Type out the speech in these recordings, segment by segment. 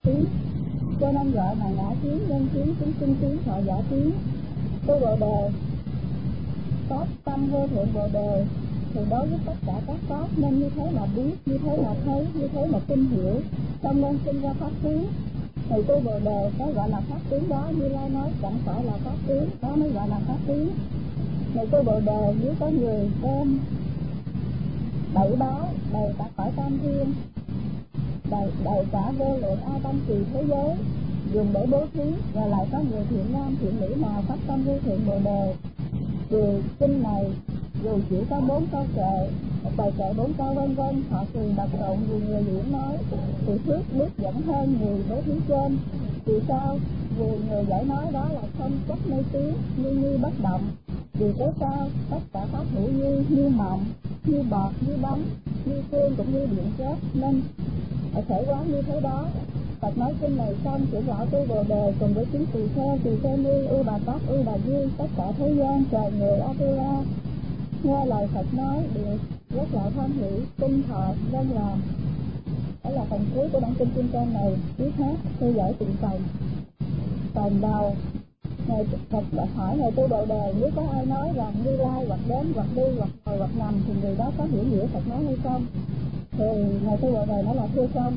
tiếng, cho nên gọi là ngã tiếng, nhân tiếng, chúng sinh tiếng, thọ giả tiếng. Tu Bồ Đề có tâm vô thượng Bồ Đề thì đối với tất cả các pháp nên như thế là biết, như thế là thấy, như thế là tin hiểu, không nên sinh ra pháp tiếng. Thì tu Bồ Đề cái gọi là pháp tiếng đó, Như Lai nói chẳng phải là pháp tiếng, đó mới gọi là pháp tiếng. Thì tu Bồ Đề nếu có người đem bảy báo đầy cả cõi tam thiên, đầy cả vô lượng a tăng kỳ thế giới dùng để bố thí, và lại có người thiện nam thiện nữ nào phát tâm vô thượng Bồ Đề thì kinh này dù chỉ có 4 câu kệ, một bài kệ 4 câu vân vân, họ thường đọc tụng vì người diễn nói thì phước đức vẫn hơn người bố thí trên. Vì sao? Vì người giải nói đó là không chấp mê tín, như bất động. Vì thế sao? Tất cả pháp hữu như mộng, như bọt, như bóng, như xương cũng như điện chớp, nên phải thể quán như thế đó. Phật nói kinh này xong, trưởng lão tu Bồ Đề cùng với chúng tỳ kheo ni, U Bà Tát, U Bà Di, tất cả thế gian trời người Atula nghe lời Phật nói đều rất là hoan hỷ, tinh thọ vâng làm. Đó là phần cuối của bản kinh Kim Cang này. Tiếp hát theo dõi từng phần. Phần đầu Ngài Phật hỏi Ngài tu Bồ Đề, nếu có ai nói rằng Như Lai hoặc đến hoặc đi hoặc ngồi hoặc nằm thì người đó có hiểu nghĩa Phật nói hay không? Thì Ngài tu Bồ Đề nói là thưa không.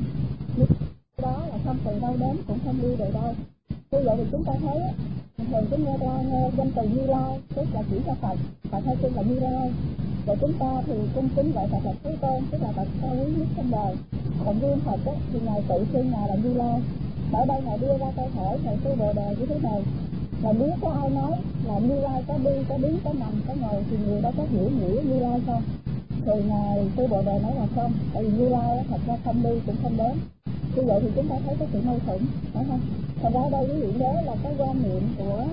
Đó là không từ đâu đến cũng không đi về đâu. Như vậy thì chúng ta thấy thường chúng nghe danh từ Như Lai tức là chỉ cho Phật, Phật hay xưng là Như Lai. Và chúng ta thì cung kính gọi Phật là Thế Tôn, tức là Phật cao quý nhất trong đời. Còn riêng Phật thì Ngài tự xưng Ngài là Như Lai. Ở đây Ngài đưa ra câu hỏi Ngài tu Bồ Đề như thế này, là nếu có ai nói là Như Lai có đi, có đứng, có nằm, có ngồi thì người đó có hiểu nghĩa Như Lai không? Thì Ngài tu Bồ Đề nói là không, tại vì Như Lai thật ra không đi cũng không đến. Như vậy thì chúng ta thấy có sự mâu thuẫn, phải không? Thật ra đây cái chuyện đó là cái quan niệm của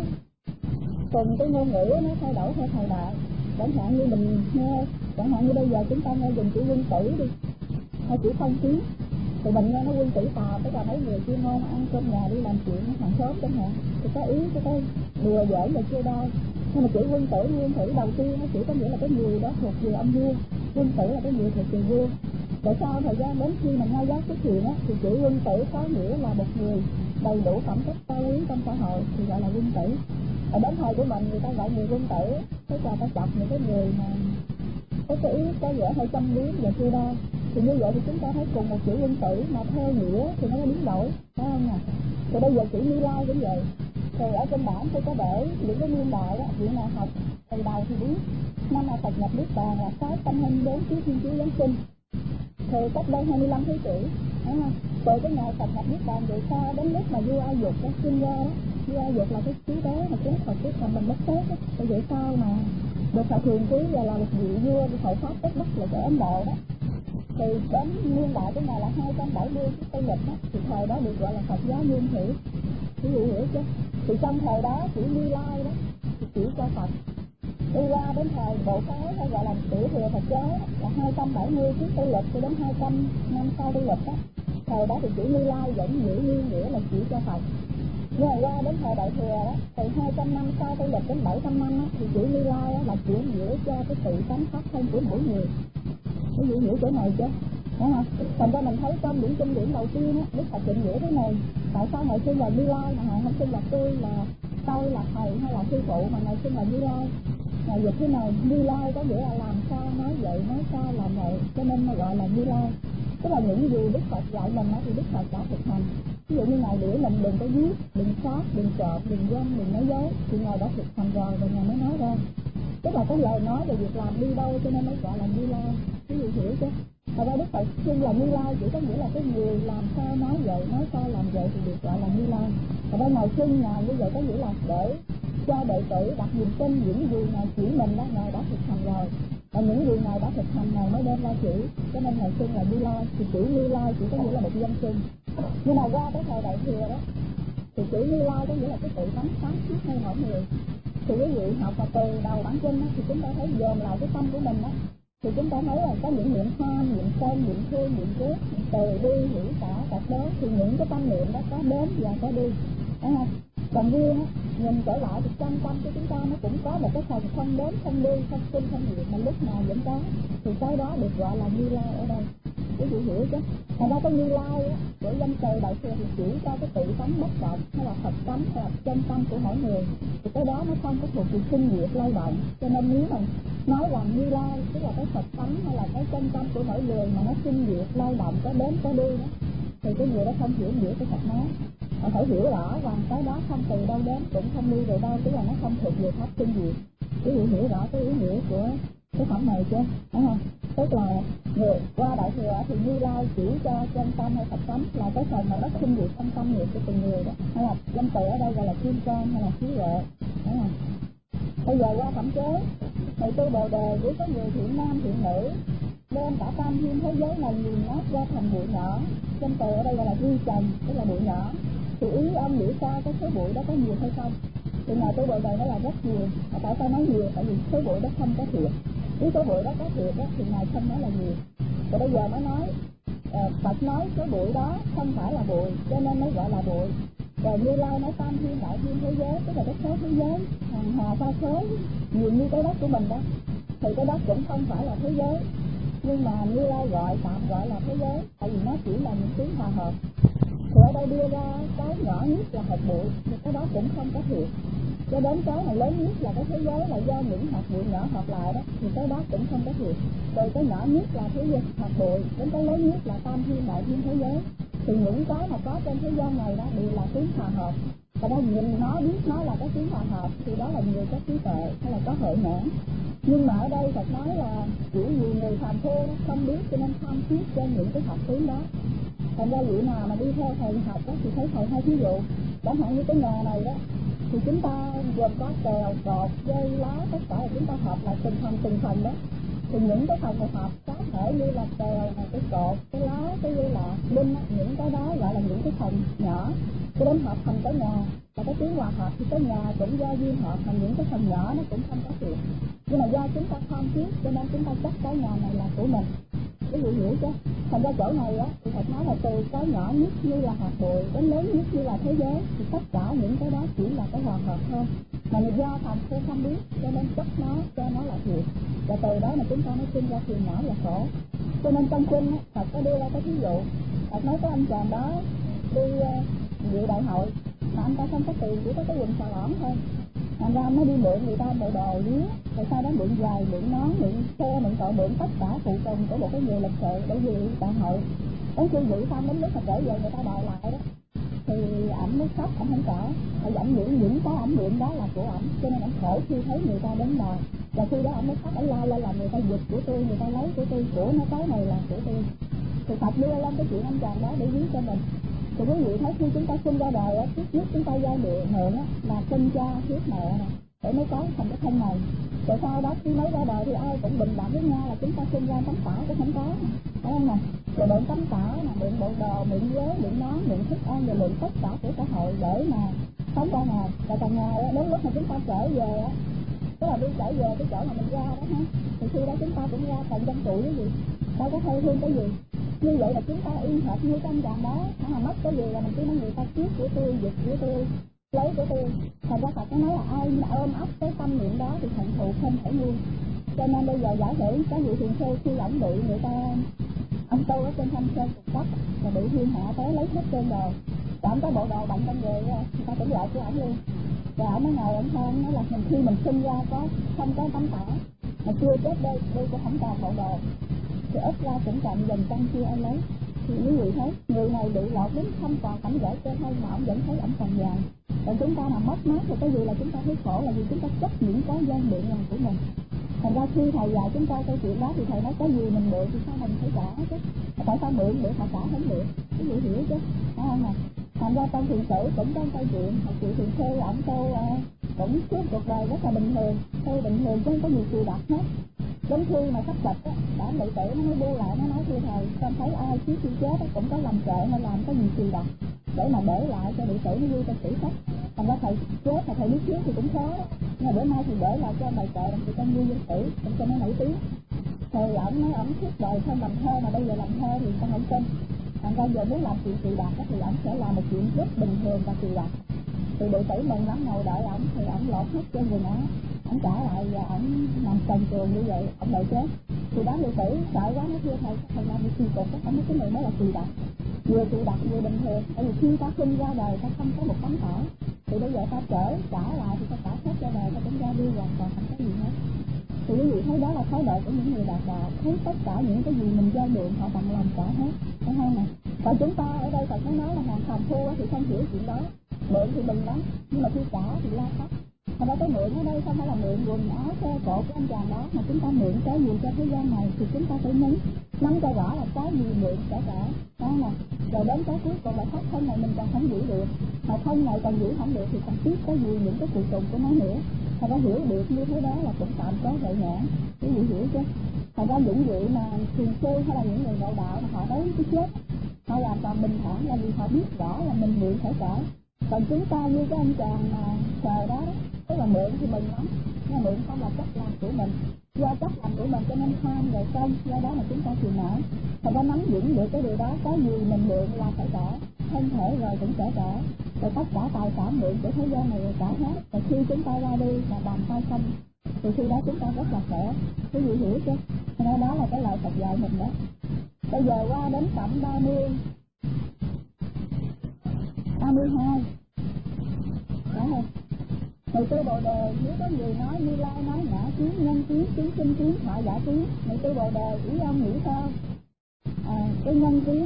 từng cái ngôn ngữ nó thay đổi theo thời đại. Chẳng hạn như mình nghe, chẳng hạn như bây giờ chúng ta nghe dùng chữ quân tử đi, hay chữ phong kiến, thì mình nghe nó quân tử tà, tức là mấy người chuyên môn ăn cơm nhà đi làm chuyện hàng xóm chẳng hạn, thì có ý cái đùa giỡn là chưa đau. Nhưng mà chữ quân tử, nguyên thủy đầu tiên nó chỉ có nghĩa là cái người đó thuộc về ông vua, quân tử là cái người thuộc về vua. Tại sao thời gian đến khi mà Ngai Giác xuất hiện á, thì chữ quân tử có nghĩa là một người đầy đủ phẩm chất cao quý trong xã hội thì gọi là quân tử. Ở đến thời của mình người ta gọi người quân tử, tức là ta chọc những cái người mà có cái ý có vẻ hơi châm biếm và chưa đau. Thì như vậy thì chúng ta thấy cùng một chữ quân tử mà theo nghĩa thì nó biến đổi, phải không nè? Thì bây giờ chữ Như Lai cũng vậy. Thì ở trên bảng tôi có để những cái niên đại đó, chuyện nào học từ đầu thì biết. Năm mà Phật nhập Niết Bàn là 624 trước Thiên Chúa Giáng sinh. Thì cách đây 25 thế kỷ, đúng không? Từ cái ngày Phật nhập Niết Bàn về sau đến lúc mà vua Ai Dục nó sinh ra đó, vua Ai Dục là cái chú bé mà chúng Phật biết thành mình bất tốt á, thì vậy sao mà được Phật thường ký và là một vị vua hộ pháp tất đất là ở Ấn Độ đó. Thì đến niên đại cái này là 270 cái Tây Lịch đó, thì thời đó được gọi là Phật giáo nguyên thủy, quý vị hiểu chứ? Thì trong thời đó chữ Như Lai đó thì chỉ cho Phật. Đi qua đến thời Bộ Cái hay gọi là tiểu thừa Phật giáo là 270 trước Tây Lịch cho đến 200 năm sau Tây Lịch đó. Thời đó thì chữ Như Lai vẫn giữ nguyên nghĩa là chỉ cho Phật. Nhưng mà qua đến thời Đại Thừa đó, từ 200 năm sau Tây Lịch đến 700 năm đó, thì chữ Như Lai là chỉ nghĩa cho cái tự tánh pháp thân của mỗi người. Quý vị hiểu chỗ này chứ? Đúng không? Thành ra mình thấy trong những kinh điển đầu tiên á, Đức Phật định nghĩa thế này. Tại sao Ngài xưng là Như Lai mà Ngài không xưng là tôi là thầy hay là sư phụ mà Ngài xưng là Như Lai? Ngài dịch thế này, Như Lai có nghĩa là làm sao nói vậy, nói sao làm vậy, cho nên nó gọi là Như Lai. Tức là những gì Đức Phật dạy mình thì Đức Phật đã thực hành. Ví dụ như Ngài để mình đừng có giết, đừng sát, đừng trộm, đừng dâm, đừng nói dối, thì Ngài đã thực hành rồi và Ngài mới nói ra. Tức là cái lời nói về việc làm đi đâu cho nên nó gọi là Như Lai. Quý vị hiểu chứ? Thật ra Đức Phật xưng là Như Lai chỉ có nghĩa là cái người làm sao nói vậy, nói sao làm vậy thì được gọi là Như Lai. Thật ra Ngài xưng Ngài như vậy có nghĩa là để cho đệ tử đặt niềm tin những gì Ngài chỉ mình đó, Ngài đã thực hành rồi. Và những gì Ngài đã thực hành Ngài mới đem ra chỉ, cho nên Ngài xưng là Như Lai. Thì chữ Như Lai chỉ có nghĩa là một danh xưng. Nhưng mà qua tới thời Đại Thừa đó, thì chữ Như Lai có nghĩa là cái tự tánh sáng suốt ngay mỗi người. Thì quý vị học và từ đầu bản kinh đó, thì chúng ta thấy dồn lại cái tâm của mình đó, thì chúng ta thấy là có những niệm tham, niệm sân, niệm thương, niệm ghét, niệm từ bi, hỷ xả, tập đế, thì những cái tâm niệm đó có đến và có đi, đúng không? Còn riêng á, nhìn trở lại thì trong tâm của chúng ta nó cũng có một cái phần không đến, không đi, không sinh, không diệt mà lúc nào vẫn có, thì cái đó được gọi là Như Lai ở đây. cái gì hiểu chứ. Thành ra cái Như Lai á, của danh từ Đại Thừa thì chỉ cho cái tự tánh bất động hay là Phật tánh hay là chân tâm của mỗi người, thì cái đó nó không có thuộc về sinh diệt lao động. Cho nên nếu mà nói rằng Như Lai tức là cái Phật tánh hay là cái chân tâm của mỗi người mà nó sinh diệt lao động có đến có đi đó, thì cái người đó không hiểu nghĩa của Phật nói. Họ phải hiểu rõ rằng cái đó không từ đâu đến cũng không đi về đâu, tức là nó không thuộc về pháp sinh diệt. Quý vị hiểu rõ cái ý nghĩa của cái phẩm này chưa? Đúng không? Tức là người qua Đại Thừa thì Như Lai chỉ cho chân tâm hay Phật tánh là cái phần mà bất sinh diệt trong tâm nghiệp của từng người đó, hay là danh từ ở đây gọi là kim cang hay là trí huệ, đúng không? Bây giờ qua phẩm chế thì tu Bồ Đề với cái người thiện nam thiện nữ đem cả tam thiên thế giới này nghiền nát ra thành bụi nhỏ. Danh từ ở đây gọi là vi trần, tức là bụi nhỏ. Thì ý ông nghĩ sao cái số bụi đó có nhiều hay không? Thì ngài tu Bồ Đề đó là rất nhiều. Mà tại sao nói nhiều? Tại vì số bụi đó không có thiệt. Nếu số bụi đó có thiệt đó, thì ngài không nói là nhiều. Rồi bây giờ mới nói Phật nói số bụi đó không phải là bụi, cho nên mới gọi là bụi. Rồi Như Lai nói tam thiên đại thiên thế giới, tức là cái số thế giới hàng hà sa số nhiều như cái đất của mình đó, thì cái đó cũng không phải là thế giới. Nhưng mà Như Lai tạm gọi là thế giới, tại vì nó chỉ là những tiếng hòa hợp. Thì ở đây đưa ra cái nhỏ nhất là hạt bụi, thì cái đó cũng không có thiệt. Cho đến cái mà lớn nhất là cái thế giới là do những hạt bụi nhỏ hợp lại đó, thì cái đó cũng không có thiệt. Từ cái nhỏ nhất là thế giới hạt bụi đến cái lớn nhất là tam thiên đại thiên thế giới, thì những cái mà có trên thế gian này đó đều là tiếng hòa hợp. Và đó nhìn nó biết nó là cái tiếng hòa hợp, thì đó là nhiều cái trí tuệ hay là có huệ nhãn. Nhưng mà ở đây Phật nói là chỉ vì người phàm phu không biết cho nên tham thiết trên những cái học tiếng đó. Thành ra vị nào mà đi theo thầy học đó thì thấy thầy hai ví dụ. Chẳng hạn như cái nhà này đó, thì chúng ta gồm có kèo, cột, dây, lá, tất cả là chúng ta hợp lại từng phần đó. Thì những cái phần này hợp cá thể như là kèo, cái cột, cái lá, cái dây lạ, đinh, những cái đó gọi là những cái phần nhỏ. Cho đến hợp thành cái nhà, và cái tiếng hòa hợp thì cái nhà cũng do duyên hợp thành những cái phần nhỏ nó cũng không có thiệt. Nhưng mà do chúng ta không biết cho nên chúng ta chắc cái nhà này là của mình. Cái gì hiểu chứ? Thành ra chỗ này á thì Phật nói là từ cái nhỏ nhất như là hạt bụi đến lớn nhất như là thế giới, thì tất cả những cái đó chỉ là cái hòa hợp thôi. Mà do phàm phu không biết cho nên chấp nó cho nó là thiệt, và từ đó mà chúng ta mới sinh ra phiền não và khổ. Cho nên trong kinh á Phật có đưa ra cái ví dụ. Phật nói cái anh chàng đó đi dự đại hội mà anh ta không có tiền, chỉ có cái quần xà lõn thôi. Thành ra mới đi mượn người ta bộ đồ dưới, rồi sau đó mượn giày, mượn nón, mượn xe, mượn cọ, mượn tất cả phụ tùng của một cái người lịch sự để dự đại hội. Đến khi dự xong đến lúc mà trở về người ta đòi lại đó, thì ảnh mới khóc, ảnh không trả. Tại ảnh nghĩ những cái ảnh mượn đó là của ảnh, cho nên ảnh khổ khi thấy người ta đến đòi. Và khi đó ảnh mới khóc, ảnh la lên là người ta giật của tôi, người ta lấy của tôi, của nó cái này là của tôi. Thì Phật đưa lên cái chuyện anh chàng đó để ví cho mình. Thì quý vị thấy khi chúng ta sinh ra đời á, trước nhất chúng ta do mượn á là sinh cha thiết mẹ nè, để mới có thành cái thân này. Rồi sau đó khi mới ra đời thì ai cũng bình đẳng với nhau là chúng ta sinh ra tấm tả cũng không có, phải không nè? Rồi mượn tấm tả nè, mượn bộ đồ, mượn ghế, mượn nón, mượn thức ăn, rồi mượn tất cả của xã hội để mà sống qua ngày. Và càng ngày á, đến lúc mà chúng ta trở về á, tức là đi trở về cái chỗ mà mình ra đó ha, thì khi đó chúng ta cũng ra thành dân tuổi cái gì, đâu có thay thương cái gì. Như vậy là chúng ta yên hệt như trong tràng đó, mà mất cái gì là mình cứ nói người ta cướp của tôi, giật của tôi, lấy của tôi. Thành ra Phật nói là ai ôm ấp cái tâm niệm đó thì hận thù không thể nguôi. Cho nên bây giờ giả sử có vị thiền sư khi ổng bị người ta ông tu ở trên Thanh Sơn trục cấp, rồi bị thiên hạ tới lấy hết trên đồ, rồi ổng có bộ đồ bận trong về, người ta cũng gọi của ổng luôn. Rồi ổng mới ngồi ổng than nói là khi mình sinh ra có không có tấm tả, mà chưa chết đây cũng không còn bộ đồ, thì ít ra cũng còn dần chân chưa ai lấy. Thì quý vị thấy người này bị lọt đến không còn cảnh giới trên hay mà ông vẫn thấy ổng còn dài. Còn chúng ta mà mất mát thì cái gì là chúng ta thấy khổ, là vì chúng ta chấp những cái gian mượn là của mình. Thành ra khi thầy dạy chúng ta câu chuyện đó thì thầy nói cái gì mình mượn thì sao mình phải trả chứ. Tại sao mượn được mà trả không được? Quý vị hiểu chứ, phải không nè? Thành ra trong thiền sử cũng có câu chuyện một chị thiền sư ổng tu cũng suốt cuộc đời rất là bình thường, tu bình thường chứ không có nhiều sự đặc hết. Đến khi mà sắp dịch á, đã đệ tử nó mới bu lại, nó nói thưa thầy, con thấy ai trước khi chết á cũng có làm trệ hay làm cái gì kỳ đặc để mà để lại cho đệ tử nó ghi trong sử sách. Thành ra thầy chết mà thầy biết trước thì cũng khó đó. Nhưng mà bữa nay thì để lại cho bài trệ làm gì con ghi vô sử, cũng cho nó nổi tiếng. Thì ổng nói ổng suốt đời không làm thơ mà bây giờ làm thơ thì con không tin. Thành ra giờ muốn làm chuyện kỳ đặc thì ổng sẽ làm một chuyện rất bình thường và kỳ đặc. Thì đệ tử mình lắm ngồi đợi ổng thì ổng lột hết trên quần áo, ông trả lại và ông nằm trần truồng như vậy, ông đợi chết. Thì đó đệ tử sợ quá, nó thưa thầy làm gì kỳ cục, ông nói cái này mới là kỳ đặc, vừa kỳ đặc vừa bình thường. Tại vì khi ta sinh ra đời ta không có một tấm tỏi, thì bây giờ ta trả lại thì ta trả hết ra đời, ta cũng ra đi hoàn toàn không có gì hết. Thì quý vị thấy đó là thái độ của những người đạt đạo, thấy tất cả những cái gì mình giao mượn họ bằng lòng trả hết, thấy không nè? Còn chúng ta ở đây Phật nói là hàng phàm phu thì không hiểu chuyện đó, mượn thì mừng lắm, nhưng mà khi trả thì la khóc. Thật ra cái mượn ở đây không phải là mượn quần áo xe cộ của anh chàng đó, mà chúng ta mượn cái gì cho thế gian này thì chúng ta phải nắm cho rõ là cái gì mượn sẽ trả, đó nè. Rồi đến cái cuối cùng là pháp thân này mình còn không giữ được, mà thân này còn giữ không được thì còn biết cái gì những cái phụ tùng của nó nữa. Thật ra hiểu được như thế đó là cũng tạm có vậy nhãn, quý vị hiểu chứ? Thật ra những vị mà thiền sư hay là những người ngộ đạo mà họ đối với cái chết, họ hoàn toàn bình thản là vì họ biết rõ là mình mượn phải trả. Còn chúng ta như cái anh chàng mà trời đó, tức là mượn thì mừng lắm, nhưng mà mượn không là cách làm của mình, do cách làm của mình cho nên tham rồi sân, do đó mà chúng ta chịu não. Thật ra nắm vững được cái điều đó, cái gì mình mượn là phải trả, thân thể rồi cũng sẽ trả, rồi tất cả tài sản mượn của thế gian này rồi trả hết. Rồi khi chúng ta ra đi là bàn tay không, thì khi đó chúng ta rất là khỏe, quý vị hiểu chứ? Nên đó là cái lời Phật dạy mình đó. Bây giờ qua đến phẩm 32. Đó không? Người tư Bồ Đề, nếu có người nói Như Lai nói ngã kiến, nhân kiến, chúng sinh kiến, thọ giả kiến. Người tư Bồ Đề, ý ông nghĩ sao? Cái nhân kiến,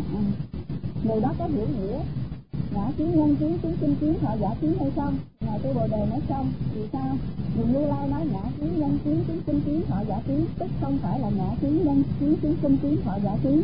người đó có hiểu nghĩa ngã kiến, nhân kiến, chúng sinh kiến, thọ giả kiến hay không? Ngài tư Bồ Đề nói xong, vì sao? Vì Như Lai nói ngã kiến, nhân kiến, chúng sinh kiến, thọ giả kiến, tức không phải là ngã kiến, nhân kiến, chúng sinh kiến, thọ giả kiến.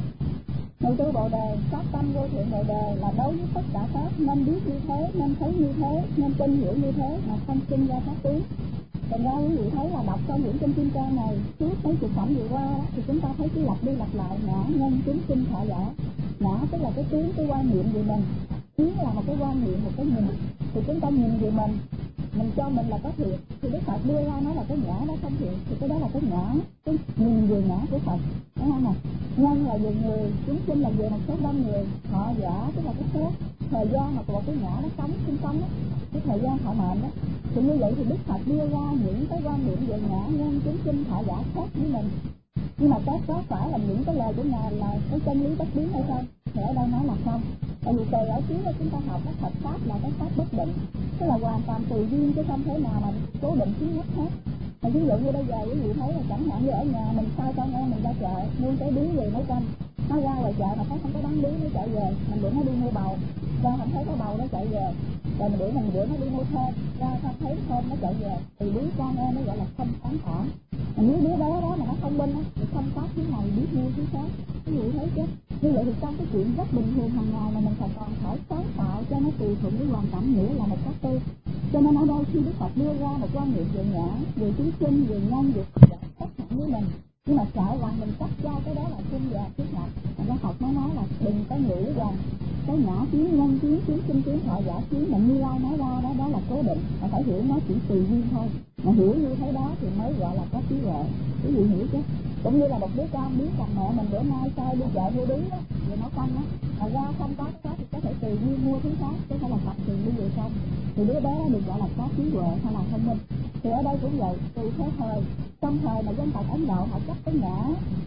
Người tư Bồ Đề, phát tâm vô thượng Bồ Đề là đối với tất cả pháp nên biết như thế, nên thấy như thế, nên tin hiểu như thế mà không sinh ra pháp tướng. Thành ra quý vị thấy là đọc trong những kinh kim cang này, suốt mấy chục phẩm vừa qua thì chúng ta thấy cứ lặp đi lặp lại ngã, nhân, chúng sinh, thọ giả. Ngã tức là cái tướng, cái quan niệm về mình, kiến là một cái quan niệm, một cái nhìn. Thì chúng ta nhìn về mình cho mình là có thiện, thì Đức Phật đưa ra nó là cái ngã đó không thiện, thì cái đó là cái ngã, cái nhìn về ngã của Phật, đúng không nào? Nhân là về người, chúng sinh là về một số đông người, thọ giả tức là cái số thời gian mà của cái ngã nó sống sinh sống đó, cái thời gian thọ mệnh đó. Thì như vậy thì Đức Phật đưa ra những cái quan niệm về ngã, nhân, chúng sinh, thọ giả khác với mình. Nhưng mà có phải là những cái lời của Ngài là cái chân lý bất biến hay không? Thì ở đây nói là không. Tại vì từ ở trước chúng ta học các Phật pháp là cái pháp bất định, tức là hoàn toàn tùy duyên chứ không thể nào mà cố định chính nhất hết. Mà ví dụ như bây giờ quý vị thấy là chẳng hạn như ở nhà mình sai con em mình ra chợ mua cái bí gì nấu canh, nó ra ngoài chợ mà thấy không có bán bí nó chạy về, mình đuổi nó đi mua bầu, ra không thấy có bầu nó chạy về, rồi mình đuổi nó đi mua thơm, ra không thấy thơm nó chạy về, thì đứa con em nó gọi là không sáng tỏ. Mà nếu đứa bé đó mà nó thông minh á thì không có thứ này biết mua thứ khác, quý vị thấy chứ? Như vậy thì trong cái chuyện rất bình thường hàng ngày mà mình còn phải sáng tạo cho nó tùy thuận với hoàn cảnh, nghĩa là một cách tư. Cho nên ở đây khi Đức Phật đưa ra một quan niệm về ngã, về chúng sinh, về nhân, về tất cả khác hẳn với mình, nhưng mà sợ rằng mình cắt ra cái đó là sinh và thiết nhập. Đức Phật nói là đừng có nghĩ rằng cái ngã kiến, nhân kiến, chúng sinh kiến, thọ giả kiến mà Như Lai nói ra đó là cố định, mà phải hiểu nó chỉ tùy duyên thôi. Mà hiểu như thế đó thì mới gọi là có trí huệ, quý vị hiểu chứ? Cũng như là một đứa con biết rằng mẹ mình bữa nay sai đi chợ mua bí á, rồi nấu canh á, mà ra không có cái đó thì có thể tùy duyên mua thứ khác, chứ không là tập tiền đi về không. Thì đứa bé đó được gọi là có trí huệ hay là thông minh. Thì ở đây cũng vậy, tùy theo thời, trong thời mà dân tộc Ấn Độ họ chấp cái ngã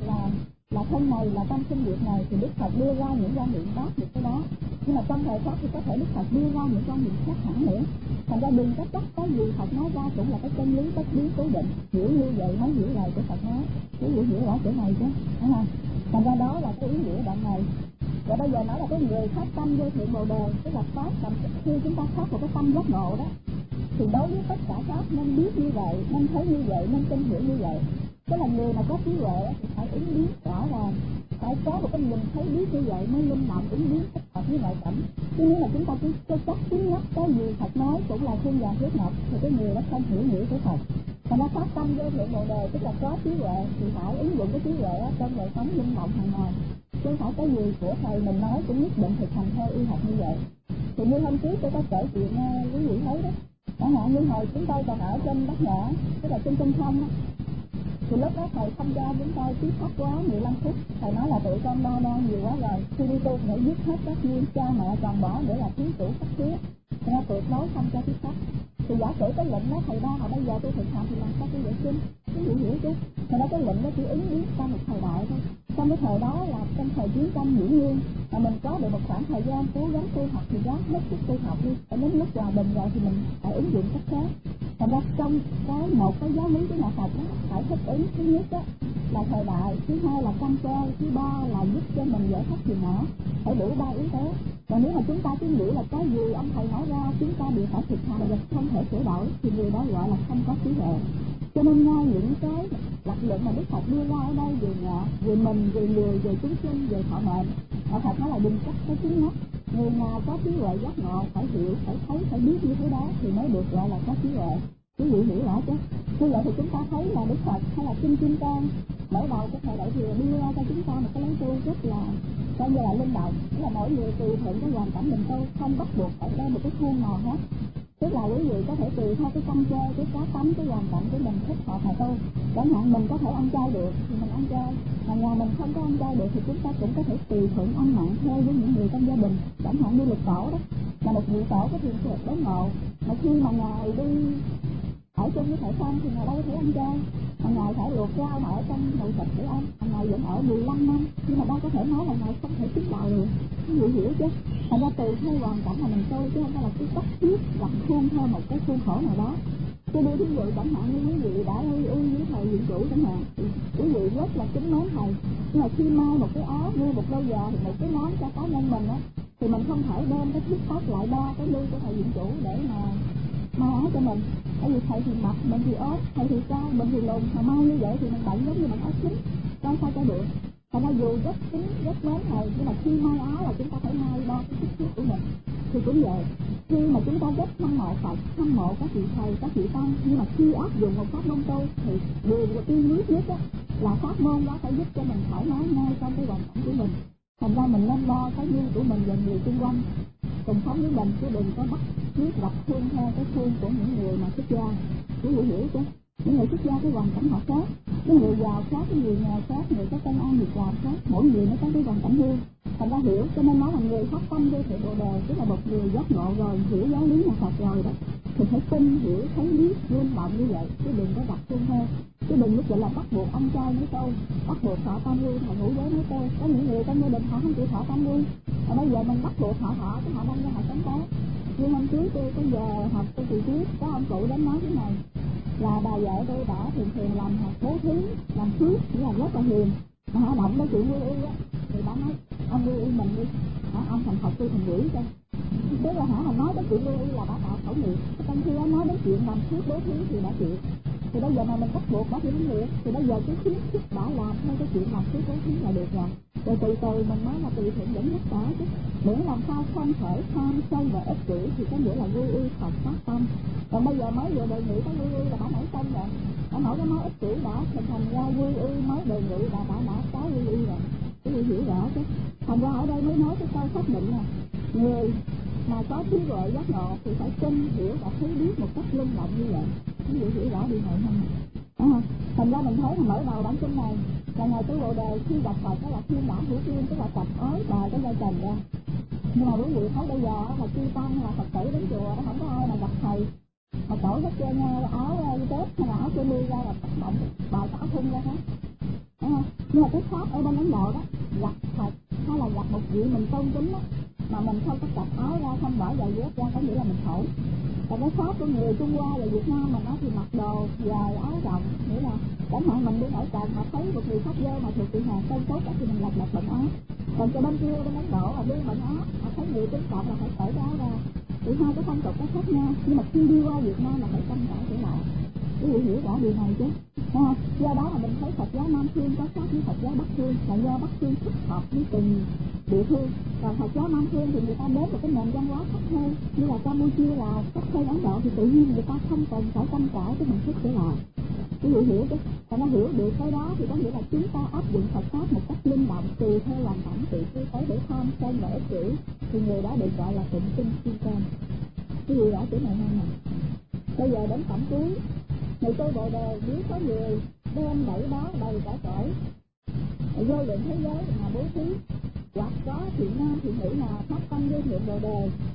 là thân này, là tâm sinh diệt này, thì Đức Phật đưa ra những quan niệm bác được cái đó. Nhưng mà trong thời khác thì có thể Đức Phật đưa ra những quan niệm khác hẳn nữa. Thành ra đừng có chắc cái gì Phật nói ra cũng là cái chân lý bất biến cố định, hiểu như vậy mới hiểu lời của Phật nói. Quý vị hiểu rõ chỗ này chứ, đúng không? Thành ra đó là cái ý nghĩa đoạn này. Và bây giờ nói là cái người phát tâm vô thượng Bồ Đề, tức là phát tâm khi chúng ta phát một cái tâm giác ngộ đó, thì đối với tất cả pháp nên biết như vậy, nên thấy như vậy, nên tin hiểu như vậy. Tức là người mà có trí huệ thì phải ứng biến rõ ràng, phải có một cái nhìn thấy biết như vậy mới linh động ứng biến thích hợp với ngoại cảnh. Chứ nếu mà chúng ta cứ chắc tiếng nhắc cái gì Phật nói cũng là thiên vàng huyết ngọc thì cái người đó không hiểu nghĩa của Phật. Thành ra phát tâm vô thượng Bồ Đề tức là có trí huệ thì phải ứng dụng cái trí huệ trong đời sống linh động hàng ngày, chứ không phải cái gì của thầy mình nói cũng nhất định thực hành theo y học như vậy. Thì như hôm trước tôi có kể chuyện quý vị thấy đó, chẳng hạn như hồi chúng tôi còn ở trên Bắc Nhã, tức là trên Tinh Thông á, thì lúc đó thầy không cho chúng tôi tiếp khách quá 15 phút, thầy nói là tụi con đo nhiều quá rồi, khi đi tu phải dứt hết các duyên cha mẹ còn bỏ để là thiếu chủ khách khứa, cho nên tuyệt đối không cho tiếp khách. Thì giả sử cái lệnh đó thầy ba mà bây giờ tôi thực hành thì làm sao tôi dạy kinh? Cái gì hiểu chứ? Mà đó cái lệnh đó chỉ ứng biến trong một thời đại thôi. Trong cái thời đó là trong thời chiến tranh dĩ nhiên, mà mình có được một khoảng thời gian cố gắng tu học thì ráng hết sức tu học đi. Ở đến lúc hòa bình rồi thì mình phải ứng dụng cách khác. Thành ra trong một cái giáo lý của nhà Phật đó, phải thích ứng. Thứ nhất đó là thời đại, thứ hai là căn cơ, thứ ba là giúp cho mình giải thoát phiền não. Phải đủ ba yếu tố. Còn nếu mà chúng ta cứ nghĩ là cái gì ông thầy nói ra chúng ta đều phải thực hành và không thể sửa đổi thì người đó gọi là không có trí huệ. Cho nên ngay những cái lập luận mà Đức Phật đưa ra ở đây về ngạ, về mình, về người, về chúng sinh, về thọ mệnh, Đạo Phật nói là đừng chắc cái chứng mắt. Người nào có trí huệ giác ngộ phải hiểu, phải thấy, phải biết như thế đó thì mới được gọi là có trí huệ. Quý vị hiểu rõ chứ? Như vậy thì chúng ta thấy là Đức Phật hay là Kinh Kim Cang mở đầu cái thời đại thừa đưa ra cho chúng ta một cái lối tu rất là coi như là linh động, tức là mỗi người tùy thuận cái hoàn cảnh mình tu, không bắt buộc phải theo một cái khuôn nào hết. Tức là quý vị có thể tùy theo cái tâm chơi, cái cá tánh, cái hoàn cảnh của mình thích hợp mà tu. Chẳng hạn mình có thể ăn chay được thì mình ăn chay, mà nhà mình không có ăn chay được thì chúng ta cũng có thể tùy thuận ăn mặn theo với những người trong gia đình. Chẳng hạn như Lục Tổ đó, là một vị tổ có thiền sự đến ngộ, mà khi mà ngài đi ở chung với thầy Phong thì ngài đâu có thể ăn chay, mà ngài phải luộc rau mà ở trong nồi sạch để ăn, mà ngài vẫn ở 15 năm, nhưng mà đâu có thể nói là ngài không thể chứng đạo được. Quý vị hiểu chứ? Thành ra tùy theo hoàn cảnh mà mình tu, chứ không phải là cứ bắt thiết đặt khuôn theo một cái khuôn khổ nào đó. Tôi đưa ví dụ chẳng hạn như quý vị đã uy với thầy viện chủ chẳng hạn, quý vị rất là kính mến thầy, nhưng mà khi mai một cái áo như một đôi giày thì một cái nón cho cá nhân mình á, thì mình không thể đem cái thiết tóc lại đo cái ly của thầy viện chủ để mà mai áo cho mình. Bởi vì thầy thì mập, mình thì ốm, thầy thì cao, mình thì lùn, mà mai như vậy thì mình bận giống như mình áo kính, làm sao cho được. Thành ra dù rất kính, rất mến thầy, nhưng mà khi mai áo là chúng ta phải mai đo cái kích thước của mình. Thì cũng vậy, khi mà chúng ta rất hâm mộ Phật, hâm mộ các vị thầy, các vị tăng, nhưng mà khi áp dụng một pháp môn tu thì điều tiên quyết nhất á là pháp môn đó phải giúp cho mình thoải mái ngay trong cái hoàn cảnh của mình. Thành ra mình nên đo cái duyên của mình và người xung quanh cùng sống với mình, chứ đừng có bắt chiếc đặt khuôn theo cái khuôn của những người mà xuất gia. Quý vị hiểu chứ? Những người xuất gia cái hoàn cảnh họ khác, cái người giàu khác, cái người nghèo khác, người có công ăn việc làm khác, mỗi người nó có cái hoàn cảnh riêng. Thành ra hiểu, cho nên nói là người phát tâm vô thượng Bồ Đề, tức là một người giác ngộ rồi, hiểu giáo lý nhà Phật rồi đó, thì phải tin, hiểu, thấy, biết, linh động như vậy, chứ đừng có đặt khuôn theo. Chứ đừng nhất định là bắt buộc ăn chay mới tu, bắt buộc thọ tam quy mà ngũ giới mới tu. Có những người trong gia đình họ không chịu thọ tam quy, mà bây giờ mình bắt buộc họ cái họ đang ra họ sống tốt. Như hôm trước tôi có giờ học tôi tự biết, có ông cụ đến nói thế này, là bà vợ tôi đã thường làm học bố thí, làm phước, nghĩa là rất là hiền, mà họ động tới chuyện quy y á, thì bà nói ông quy y mình đi, ông thành Phật tôi thành quỷ cho. Tức là mà nói đến chuyện quy y là bà tạo khẩu nghiệp, trong khi nói đến chuyện làm phước bố thí thì đã chịu. Thì bây giờ mà mình bắt buộc bà thì không được, thì bây giờ cứ khuyến khích bà làm theo cái chuyện làm phước bố thí là được rồi. Rồi từ từ mình nói là tùy thuận dẫn dắt bà chứ, miễn làm sao không thể tham sân và ích kỷ thì có nghĩa là quy y Phật phát tâm. Còn bây giờ mới vừa đề nghị cái quy y là bà nảy tâm rồi, bà nổi cái nói ích kỷ đã hình thành ra quy y mới đề nghị là bà đã có quy y rồi. Quý vị hiểu rõ chứ? Thành ra ở đây mới nói cái câu xác định là người mà có trí huệ giác ngộ thì phải tin, hiểu và thấy biết một cách linh động như vậy. Quý vị hiểu rõ điều này không? Thành ra mình thấy là mở đầu bản kinh này là ngài Tứ Bồ Đề khi gặp Phật đó là thiên đản hữu thiên, tức là tập ối bài cái dây trần ra. Nhưng mà quý vị thấy bây giờ là chư tăng là Phật tử đến chùa nó không có ai mà gặp thầy mà cởi hết trơn áo tết hay là áo sơ mi ra là động bài áo thun ra hết. Nhưng mà cái pháp ở bên Ấn Độ đó, gặp Phật hay là gặp một vị mình tôn kính đó, mà mình không có cặp áo ra, không bỏ giày dép ra, có nghĩa là mình khổ. Còn cái pháp của người Trung Hoa và Việt Nam mình nó thì mặc đồ dài áo rộng, nghĩa là chẳng hạn mình đi ở trần mà thấy một người pháp dơ mà thuộc từ hàng tôn tốt thì mình lật bận áo. Còn cho bên kia bên Ấn Độ là đi bận áo, mà thấy người tôn trọng là phải cởi cái áo ra. Thì hai cái phong tục nó khác nhau, nhưng mà khi đi qua Việt Nam là phải tranh cãi trở lại. Quý vị hiểu rõ điều này chứ? Do đó mà mình thấy Phật giáo Nam Phương có khác với Phật giáo Bắc Phương, là do Bắc Phương thích hợp với từng địa phương. Còn Phật giáo Nam Phương thì người ta đến một cái nền văn hóa khác hơn, như là Campuchia, Lào, các nơi Ấn Độ thì tự nhiên người ta không cần phải tranh cãi cái hình thức để làm. Quý vị hiểu chứ? Và nó hiểu được cái đó thì có nghĩa là chúng ta áp dụng Phật pháp một cách linh động tùy theo hoàn cảnh, tùy theo tới để tham sân và ích kỷ thì người đó được gọi là tịnh tinh siêng can. Quý vị rõ chữ này không nào? Bây giờ đến phẩm cuối, người tu Bồ Đề nếu có người đem đẩy đó đầy cả cõi vô lượng thế giới mà bố thí, hoặc có thiện nam thiện nữ nào phát tâm vô thượng Bồ Đề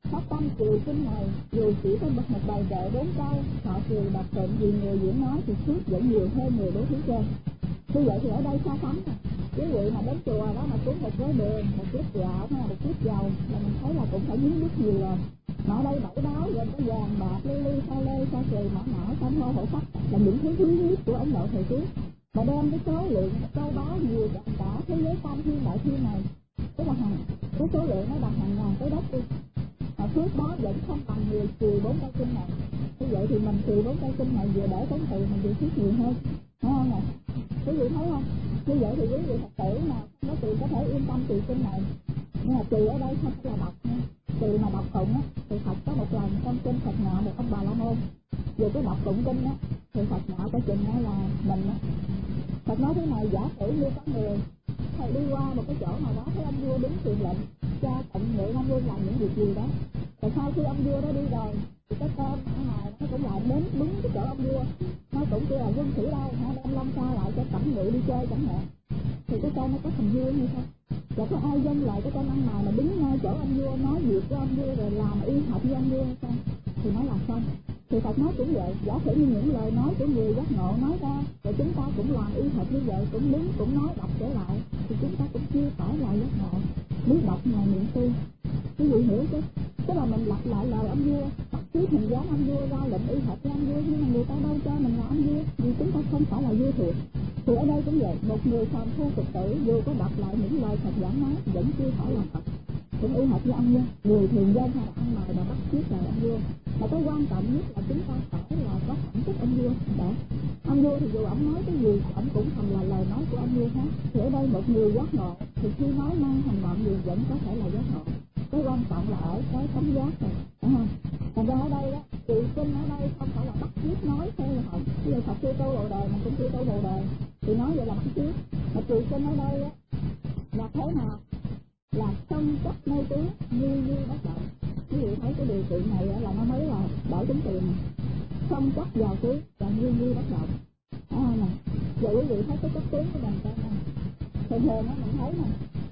phát tâm trì kinh này dù chỉ có một bài kệ 4 câu, họ trì đọc tụng vì người diễn nói thì phước vẫn nhiều hơn người đối thứ trên. Như vậy thì ở đây so sánh nè, quý vị mà đến chùa đó mà cúng một gói đường, một chiếc gạo hay một chiếc dầu là mình thấy là cũng phải nhúng nước nhiều rồi. Mà ở đây bảy báo gồm có vàng bạc, ly sa lê, sa trì, mã não, tam hô, hộ sắc là những thứ quý hiếm của Ấn Độ thời trước. Và đem cái số lượng châu báu nhiều cả thế giới tam thiên đại thiên này, tức là cái số lượng nó bằng hàng ngàn cái đất đi. Mà phước đó vẫn không bằng người trì 4 cây kinh này. Như vậy thì mình trì 4 cây kinh này vừa để tốn tiền mình vừa phước nhiều hơn, thấy không nè? Quý vị thấy không? Như vậy thì quý vị Phật tử mà không có tiền có thể yên tâm trì kinh này. Nhưng mà trì ở đây không phải là đọc nha. Trì mà đọc tụng á thì Phật có một lần trong kinh Phật ngọ một ông Bà La Môn. Về cái đọc tụng kinh á thì Phật ngọ cái chừng đó là mình á. Phật nói thế này, giả sử như có người thầy đi qua một cái chỗ nào đó thấy ông vua đứng truyền lệnh cho tận ngự Nam Vương làm những việc gì đó. Rồi sau khi ông vua đó đi rồi thì cái con ở ngoài nó cũng lại đến đúng cái chỗ ông vua, nó cũng kêu là quân sĩ đâu, nó đem long ca lại cho cẩm ngự đi chơi chẳng hạn. Thì cái con nó có thành vua như không? Và có ai dâng lại cái con ăn mày mà đứng ngay chỗ ông vua nói việc của ông vua rồi làm y hợp với ông vua hay không? Thì nó là không. Thì Phật nói cũng vậy, giả sử như những lời nói của người giác ngộ nói ra, rồi chúng ta cũng làm y hợp như vậy, cũng đứng, cũng nói đọc trở lại, thì chúng ta cũng chưa phải là giác ngộ. Nếu đọc ngoài miệng tu, quý vị hiểu chứ? Tức là mình lặp lại lời ông vua, bắt chước hình dáng ông vua ra lệnh y hợp với ông vua, nhưng mà người ta đâu cho mình là ông vua, vì chúng ta không phải là vua thiệt. Thì ở đây cũng vậy, một người phàm phu Phật tử dù có đọc lại những lời Phật giảng nói vẫn chưa phải là Phật, cũng y hợp với ông vua. Người thường dân hay là ăn mày và bắt chước lời ông vua. Mà cái quan trọng nhất là chúng ta phải là có phẩm chất ông vua. Để ông vua thì dù ông nói cái gì ông cũng thành là lời nói của ông vua hết. Thì ở đây một người giác ngộ thì khi nói năng hành động gì vẫn có thể là giác ngộ. Cái quan trọng là ở cái tánh giác rồi, phải không? Thành ra ở đây á, trì kinh ở đây không phải là bắt chước nói theo là Phật. Bây giờ Phật kêu tu Bồ đề mình cũng kêu tu Bồ đề, thì nói vậy là bắt chước. Mà trì kinh ở đây á là thế nào? Là không chấp mê tín như bất động. Quý vị thấy cái điều kiện này là nó mới là đổi tính tiền này. Không chấp vào tướng và như bất động. Nè, giờ quý vị thấy cái chấp tướng của mình đây nè. Thường thường á mình thấy nè,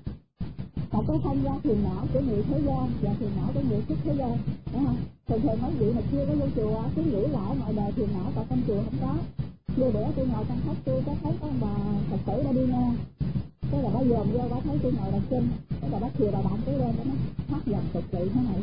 một cái không gian thiền não của người thế gian và thiền não của người xuất thế gian, đúng không? Thường thường mấy vị mà chưa có vô chùa cứ nghĩ lại mọi đời thiền não tại trong chùa không có. Vừa bữa tôi ngồi trong khách tôi có thấy có bà Phật tử đã đi ngang, cái là bà dòm vô bà thấy tôi ngồi đọc kinh, cái là bà thiều bà bạn tới lên đó nó thoát dòng tục lỵ thế này.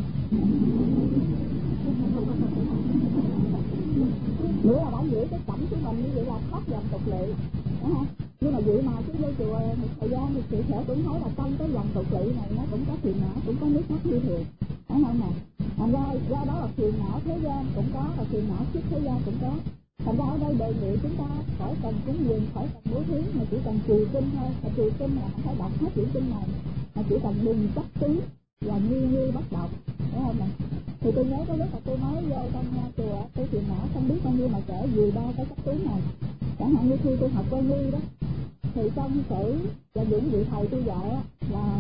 Nghĩa là bà giữ cái cảnh của mình như vậy là thoát dòng tục lỵ, đúng không? Nhưng mà vị mà cứ vô chùa một thời gian thì chị sẽ cũng thấy là trong cái dòng tục lỵ này nó cũng có phiền não, cũng có nước mắt như thường, phải không nè? Thành ra do đó là phiền não thế gian cũng có, và phiền não trước thế gian cũng có. Thành ra ở đây đề nghị chúng ta khỏi cần cúng dường, khỏi cần bố thí, mà chỉ cần trì kinh thôi. Mà trì kinh là không phải đọc hết quyển kinh này, mà chỉ cần đừng chấp tướng và như bất động, đúng không nè? Thì tôi nhớ cái lúc mà tôi nói vô trong chùa tôi phiền não không biết bao nhiêu mà kể vì ba cái chấp tướng này. Chẳng hạn như khi tôi học Quan Ly đó, thì trong sử và những vị thầy tôi dạy á là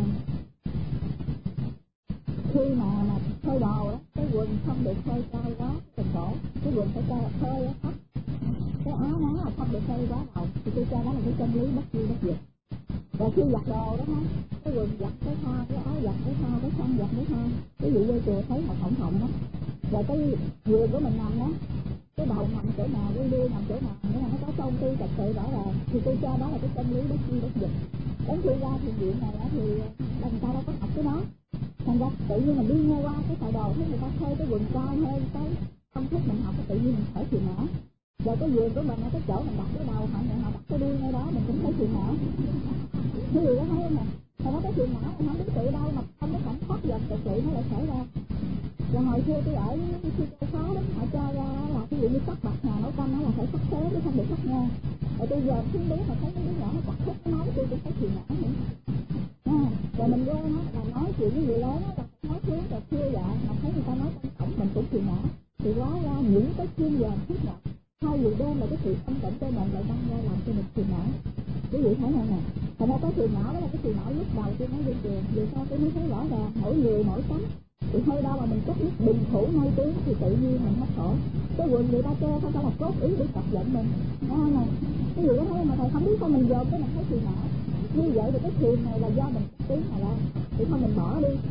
khi mà phơi đồ đó, cái quần không được phơi cao quá phần cổ, cái quần phải cao phơi thấp, cái áo ngắn là không được phơi quá đầu, thì tôi cho đó là cái chân lý bất di bất dịch. Và khi giặt đồ đó ha, cái quần giặt cái thao, cái áo giặt cái thao, cái khăn giặt cái thao, cái vị vô chùa thấy là cẩn thận đó. Rồi cái giường của mình nằm đó, cái đầu nằm chỗ nào, cái đuôi nằm chỗ nào, nghĩa là nó có công ty trật tự rõ ràng, thì tôi cho đó là cái chân lý bất di bất dịch. Đến khi ra thiền viện này thì người ta đâu có học cái đó. Thành ra tự nhiên mình đi nghe qua cái thợ đồ thấy người ta phơi cái quần cao hơn cái không thích mình học, cái tự nhiên mình phải phiền não. Rồi cái giường của mình ở cái chỗ mình đặt cái đầu, họ nhận họ đặt cái đuôi ngay đó mình cũng thấy phiền não. Cái gì đó thấy không nè? Thật ra cái phiền não mình không biết tự đâu mà không có cảnh thoát dần tự nó lại xảy ra. Và hồi xưa tôi ở cái khu châu phó đó, họ cho ra là ví dụ như sắc bạc hà nấu canh nó là phải sắc xé chứ không được sắc ngang. Rồi tôi giờ xuống đứa mà thấy cái đứa nhỏ nó chặt hết cái máu tôi cũng thấy phiền não nữa. Rồi mình vô nó là nói chuyện với người lớn đó, nói xuống rồi chưa dạ mà thấy người ta nói trong cổng mình cũng phiền não. Thì hóa ra những cái chuyên giờ thiết nhập hai người đem là cái sự âm tịnh cho mình lại tăng ra làm cho mình phiền não. Quý vị thấy không nè? Thành ra cái phiền não đó là cái phiền não lúc đầu tôi nói vô trường, vì sao tôi mới thấy rõ ràng mỗi người mỗi tánh. Thì thôi đâu mà mình chấp nhất bình thủ ngay tiếng thì tự nhiên mình hết khổ. Cái quần người ta treo không phải là cốt ý để chọc giận mình, đúng không nè? Cái gì đó thấy mà thầy không biết sao mình dồn cái mình thấy phiền não. Như vậy thì cái phiền này là do mình tiếng mà ra, thì thôi mình bỏ đi.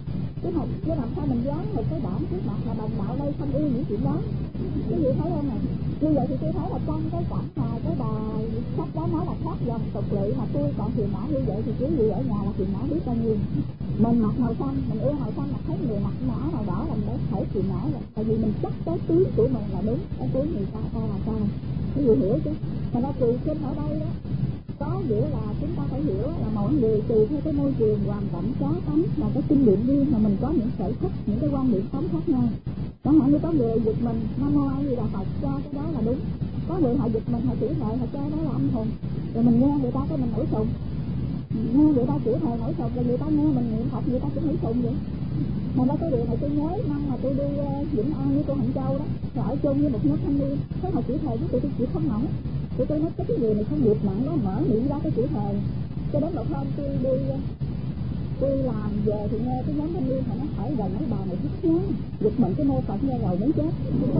chứ làm sao mình dán một cái bảng trước mặt là đồng đạo đây không yêu những chuyện đó. Cái gì thấy không này? Như vậy thì tôi thấy là trong cái cảnh mà cái bài sách đó nói là thoát dòng tục lệ mà tôi còn phiền não như vậy thì quý vị ở nhà là phiền não biết bao nhiêu. Mình mặc màu xanh, mình yêu màu xanh, mà thấy người mặc áo màu đỏ là mình đã phải phiền não rồi. Tại vì mình chắc cái tướng của mình là đúng, cái tướng người ta là sai. Quý vị hiểu chứ? Mà nó tùy kinh ở đây đó, có nghĩa là chúng ta phải hiểu là mỗi người tùy theo cái môi trường, hoàn cảnh, cá tánh và cái kinh nghiệm riêng mà mình có những sở thích, những cái quan điểm sống khác nhau. Chẳng hạn như có người giật mình Nam Mô A Di Đà Phật cho cái đó là đúng, có người họ giật mình họ chửi thề họ cho đó là âm hồn, rồi mình nghe người ta cái mình nổi sùng, nghe người ta chửi thề nổi sùng, rồi người ta nghe mình niệm Phật người ta cũng nổi sùng vậy. Mà đó cái điều này tôi nhớ năm mà tôi đi Vĩnh An với cô Hạnh Châu đó, rồi ở chung với một nhóm thanh niên, cái họ chửi thề với tôi chịu không nổi, tôi nói cái người này không nghiệp nặng đó, mở miệng ra cái chửi thề. Cho đến một hôm tôi làm về thì nghe cái nhóm thanh niên họ nói hỏi gần mấy bà này thích nhá, giật mình cái mô Phật nghe rồi muốn chết.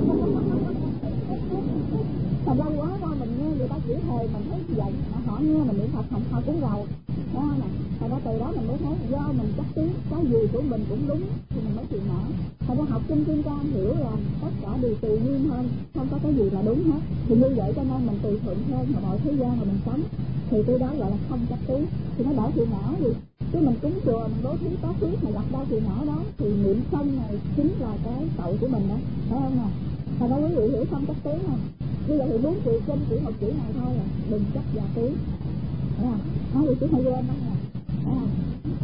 Thành ra quá ra mình nghe người ta chửi thề mình thấy giận, mà họ nghe mình niệm Phật họ cũng giàu. Đó nè, thành ra từ đó mình mới thấy do mình chắc tiếng cái gì của mình cũng đúng thì mình mới chịu nổi. Thành ra học sinh chuyên trang hiểu là tất cả đều tùy duyên hơn, không có cái gì là đúng hết. Thì như vậy cho nên mình tùy thuận theo mà mọi thế gian mà mình sống thì cái đó gọi là không chắc tiếng, thì nó đỡ phiền não gì. Chứ mình cúng chùa mình bố thí có phước mà gặp đau phiền não đó thì niệm xong này chính là cái tội của mình đó, phải không nè? Thành ra quý vị hiểu không chắc tiếng không? Bây giờ thì 4 chữ kinh chỉ một chữ này thôi à, đừng chấp và tiếng. Thấy không? Nói gì chứ hay quên đó nè. Thấy không?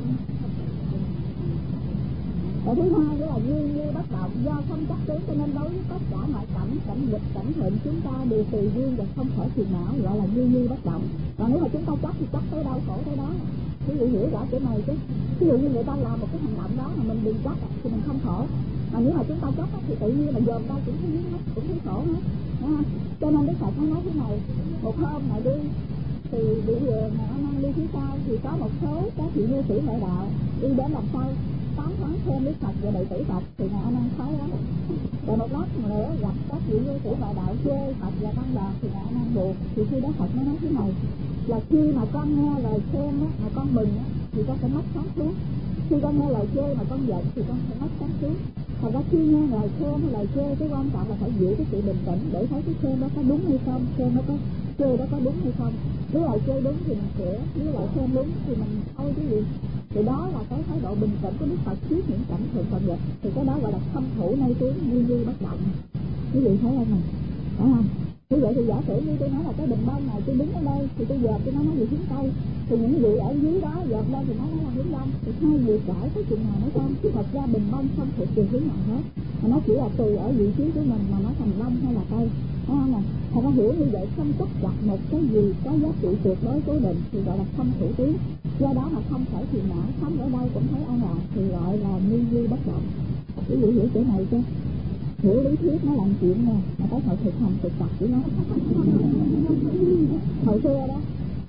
Và thứ hai nữa là như bất động, do không chắc tiếng cho nên đối với tất cả mọi cảnh dịch, cảnh thuận chúng ta đều tùy duyên và không khỏi phiền não, gọi là như bất động. Còn nếu mà chúng ta chắc thì chắc tới đâu khổ tới đó. Quý vị hiểu rõ chỗ này chứ? Ví dụ như người ta làm một cái hành động đó mà mình đừng chắc thì mình không khổ. Mà nếu mà chúng ta chắc thì tự nhiên mà dòm ra cũng thấy hết, cũng thấy khổ hết. Cho nên Đức Phật có nói thế này, một hôm Ngài đi thì bị Ngài A Nan đi phía sau thì có một số các vị nhu sĩ ngoại đạo đi đến làm sao tán thán thêm Đức Phật và đệ tử Phật thì Ngài A Nan khoái lắm. Rồi một lát nữa gặp các vị nhu sĩ ngoại đạo chê Phật và văn đoàn thì Ngài A Nan buồn. Thì khi đó Phật mới nói thế này là khi mà con nghe lời khen mà con mừng thì con sẽ mất sáng suốt, khi con nghe lời chê mà con giận thì con sẽ mất sáng suốt. Thật ra khi nghe lời khen hay lời chê cái quan trọng là phải giữ cái sự bình tĩnh để thấy cái khen đó có đúng hay không, khen nó có chê đó có đúng hay không. Nếu lời chê đúng thì mình sửa, nếu lời khen đúng thì mình thôi cái gì. Thì đó là cái thái độ bình tĩnh của Đức Phật trước những cảnh thuận và nghịch. Thì cái đó gọi là thâm thủ nơi tiếng như bất động. Quý vị thấy không này? Phải không? Như vậy thì giả sử như tôi nói là cái bình bông này tôi đứng ở đây thì tôi dợp tôi nói về hướng Tây, thì những vị ở dưới đó dợp lên thì nó nói là hướng Đông, thì hai vị cãi cái chuyện nào nói không? Chứ thật ra bình bông không thuộc về hướng nào hết, mà nó chỉ là tùy ở vị trí của mình mà nó thành Đông hay là Tây, phải không nè? Thật ra hiểu như vậy không chấp đặt một cái gì có giá trị tuyệt đối cố định thì gọi là không thủ tiếng. Do đó mà không phải phiền não, sống ở đâu cũng thấy an lạc thì gọi là như bất động. Quý vị hiểu chỗ này chứ? Hiểu lý thuyết nó làm chuyện nè, mà tới hồi thực hành thực tập của nó. Hồi xưa đó,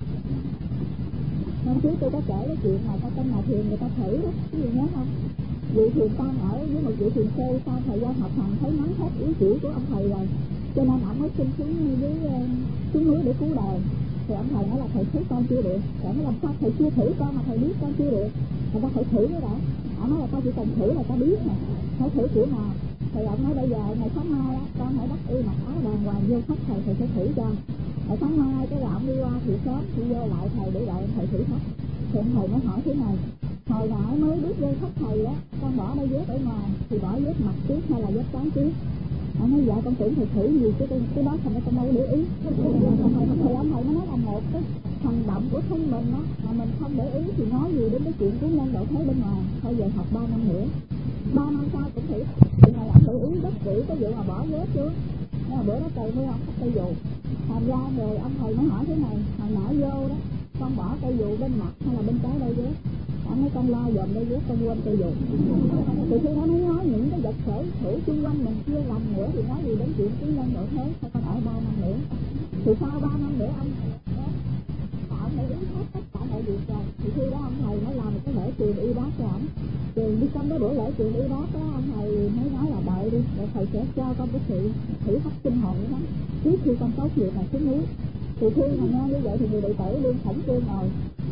hôm trước tôi có kể cái chuyện mà ta tên là thiền người ta thử đó, cái gì nhớ không? Vị thiền tăng ở với một vị thiền sư sau thời gian học hành thấy nắm hết ý chỉ của ông thầy rồi, cho nên ông mới xin xuống dưới xuống núi để cứu đời. Thì ông thầy nói là thầy thử con chưa được, rồi nói làm sao thầy chưa thử con mà thầy biết con chưa được, người ta phải thử cái đã. Ông nói là ta chỉ cần thử là ta biết nè, phải thử kiểu nào. Thì ông nói bây giờ ngày sáng mai á, con hãy đắp y mặc áo đàng hoàng vô khách thầy sẽ thử cho. Ngày sáng mai cái là ông đi qua thì sớm thì vô lại thầy để đợi thầy thử khách. Thì ông thầy mới hỏi thế này, hồi nãy mới bước vô khách thầy á, con bỏ đôi dép ở ngoài thì bỏ dép mặt trước hay là dép trắng trước? Ông nói dạ con tưởng thầy thử gì chứ cái đó thành ra con đâu để ý. Thì ông thầy mới nói là một cái hành động của thân mình á mà mình không để ý thì nói gì đến cái chuyện của nhân độ thế bên ngoài. Thôi giờ học 3 năm nữa, 3 năm sau cũng thử. Thì này ông để ý rất kỹ cái vụ mà bỏ dép trước. Nhưng mà bữa đó trời mưa ông không cây dù. Thành ra rồi ông thầy mới hỏi thế này, hồi nãy vô đó con bỏ cây dù bên mặt hay là bên trái đây dép? Ông nói con lo dòm đây dép con quên cây dù. Thì khi nó mới nói những cái vật thể thử xung quanh mình chưa làm nữa thì nói gì đến chuyện cái nhân độ thế. Sao con ở 3 năm nữa? Thì sau 3 năm nữa ông tạo để ý hết tất cả mọi việc rồi. Thì khi đó ông thầy mới làm một cái lễ truyền y bác cho ổng. Thì đi trong cái buổi lễ truyền y bác đó ông thầy mới nói là đợi đi, rồi thầy sẽ cho con cái sự thử thách sinh hồn đó trước khi con tốt nghiệp là xuống núi. Thì khi mà nghe như vậy thì người đệ tử luôn khẩn trương ngồi.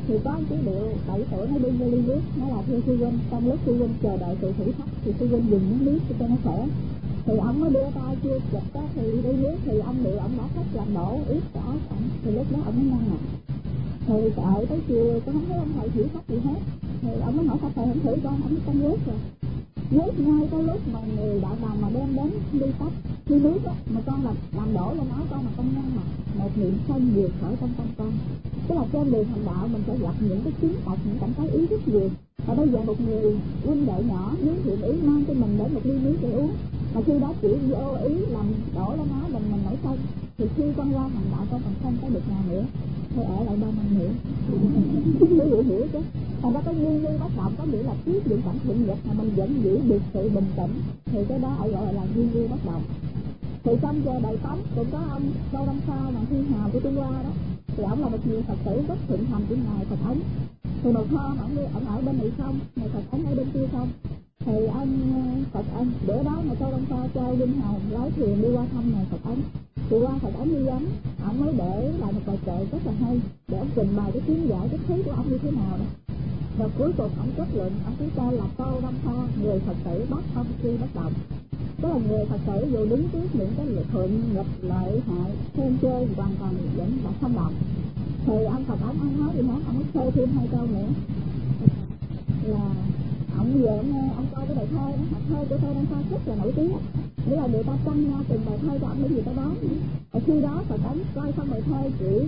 Thì có một cái điệu 7 tuổi nó đi vô ly nước, nó là theo sư huynh. Trong lúc sư huynh chờ đợi sự thử thách thì sư huynh dùng miếng nước cho nó khỏe. Thì ông mới đưa tay chưa chụp đó, thì đi nước thì ông điệu ông đã thích làm đổ ít cả ổng. Thì lúc đó ông mới ngăn ngặt. Thì đợi tới chiều tôi không thấy ông thầy thử thách gì hết. Thì ông mới hỏi sao thầy không thử con, ông mới con nước rồi. Nước ngay cái lúc mà người đạo đồng mà đem đến đi tách đi nước á, mà con làm đổ lên áo con mà con ngăn mặt, một niệm sân vượt khỏi trong tâm con. Tức là trên đường hành đạo mình sẽ gặp những cái chứng tật, những cảm thấy ý rất nhiều. Và bây giờ một người huynh đệ nhỏ nếu thiện ý mang cho mình đến một ly nước để uống, mà khi đó chỉ vô ý làm đổ lên áo mình nổi sân, thì khi con ra hành đạo con còn không có được nào nữa, thôi ở lại 3 năm nữa. Quý vị hiểu chứ? Thành ra cái nguyên lý bất động có nghĩa là trước những cảnh hiện vật mà mình vẫn giữ được sự bình tĩnh, thì cái đó gọi là nguyên lý bất động. Thì trong giờ Đại Tống cũng có ông Châu Đông Sao mà Thiên Hào của Trung Hoa đó, thì ông là một vị Phật tử rất thịnh hành của ngài Phật Ấn. Thì một hôm ông ở bên này không, ngài Phật Ấn ở bên kia không, thì ông Phật Ấn bữa đó mà Châu Đông Sao cho Thiên Hào lái thuyền đi qua thăm ngài Phật Ấn. Thì qua Phật Ấn đi vắng, ông mới để lại một bài kệ rất là hay để ông trình bày cái kiến giải cái thấy của ông như thế nào đó. Và cuối cùng ông kết luận, ông ký tên là Châu Đông Sao, người Phật tử bất không khi bất động. Tức là người Phật tử dù đứng trước những cái thuận nghịch lợi hại thêm chơi hoàn toàn vẫn là không động. Thì ông Phật Ấn ông nói gì hết, ông mới thơ thêm 2 câu nữa là ông về ông coi cái bài thơ đó, bài thơ của Châu Đông Sao rất là nổi tiếng. Nghĩa là người ta tranh nhau từng bài thơ cho ông để người ta đoán. Và khi đó Phật Ấn coi xong bài thơ chỉ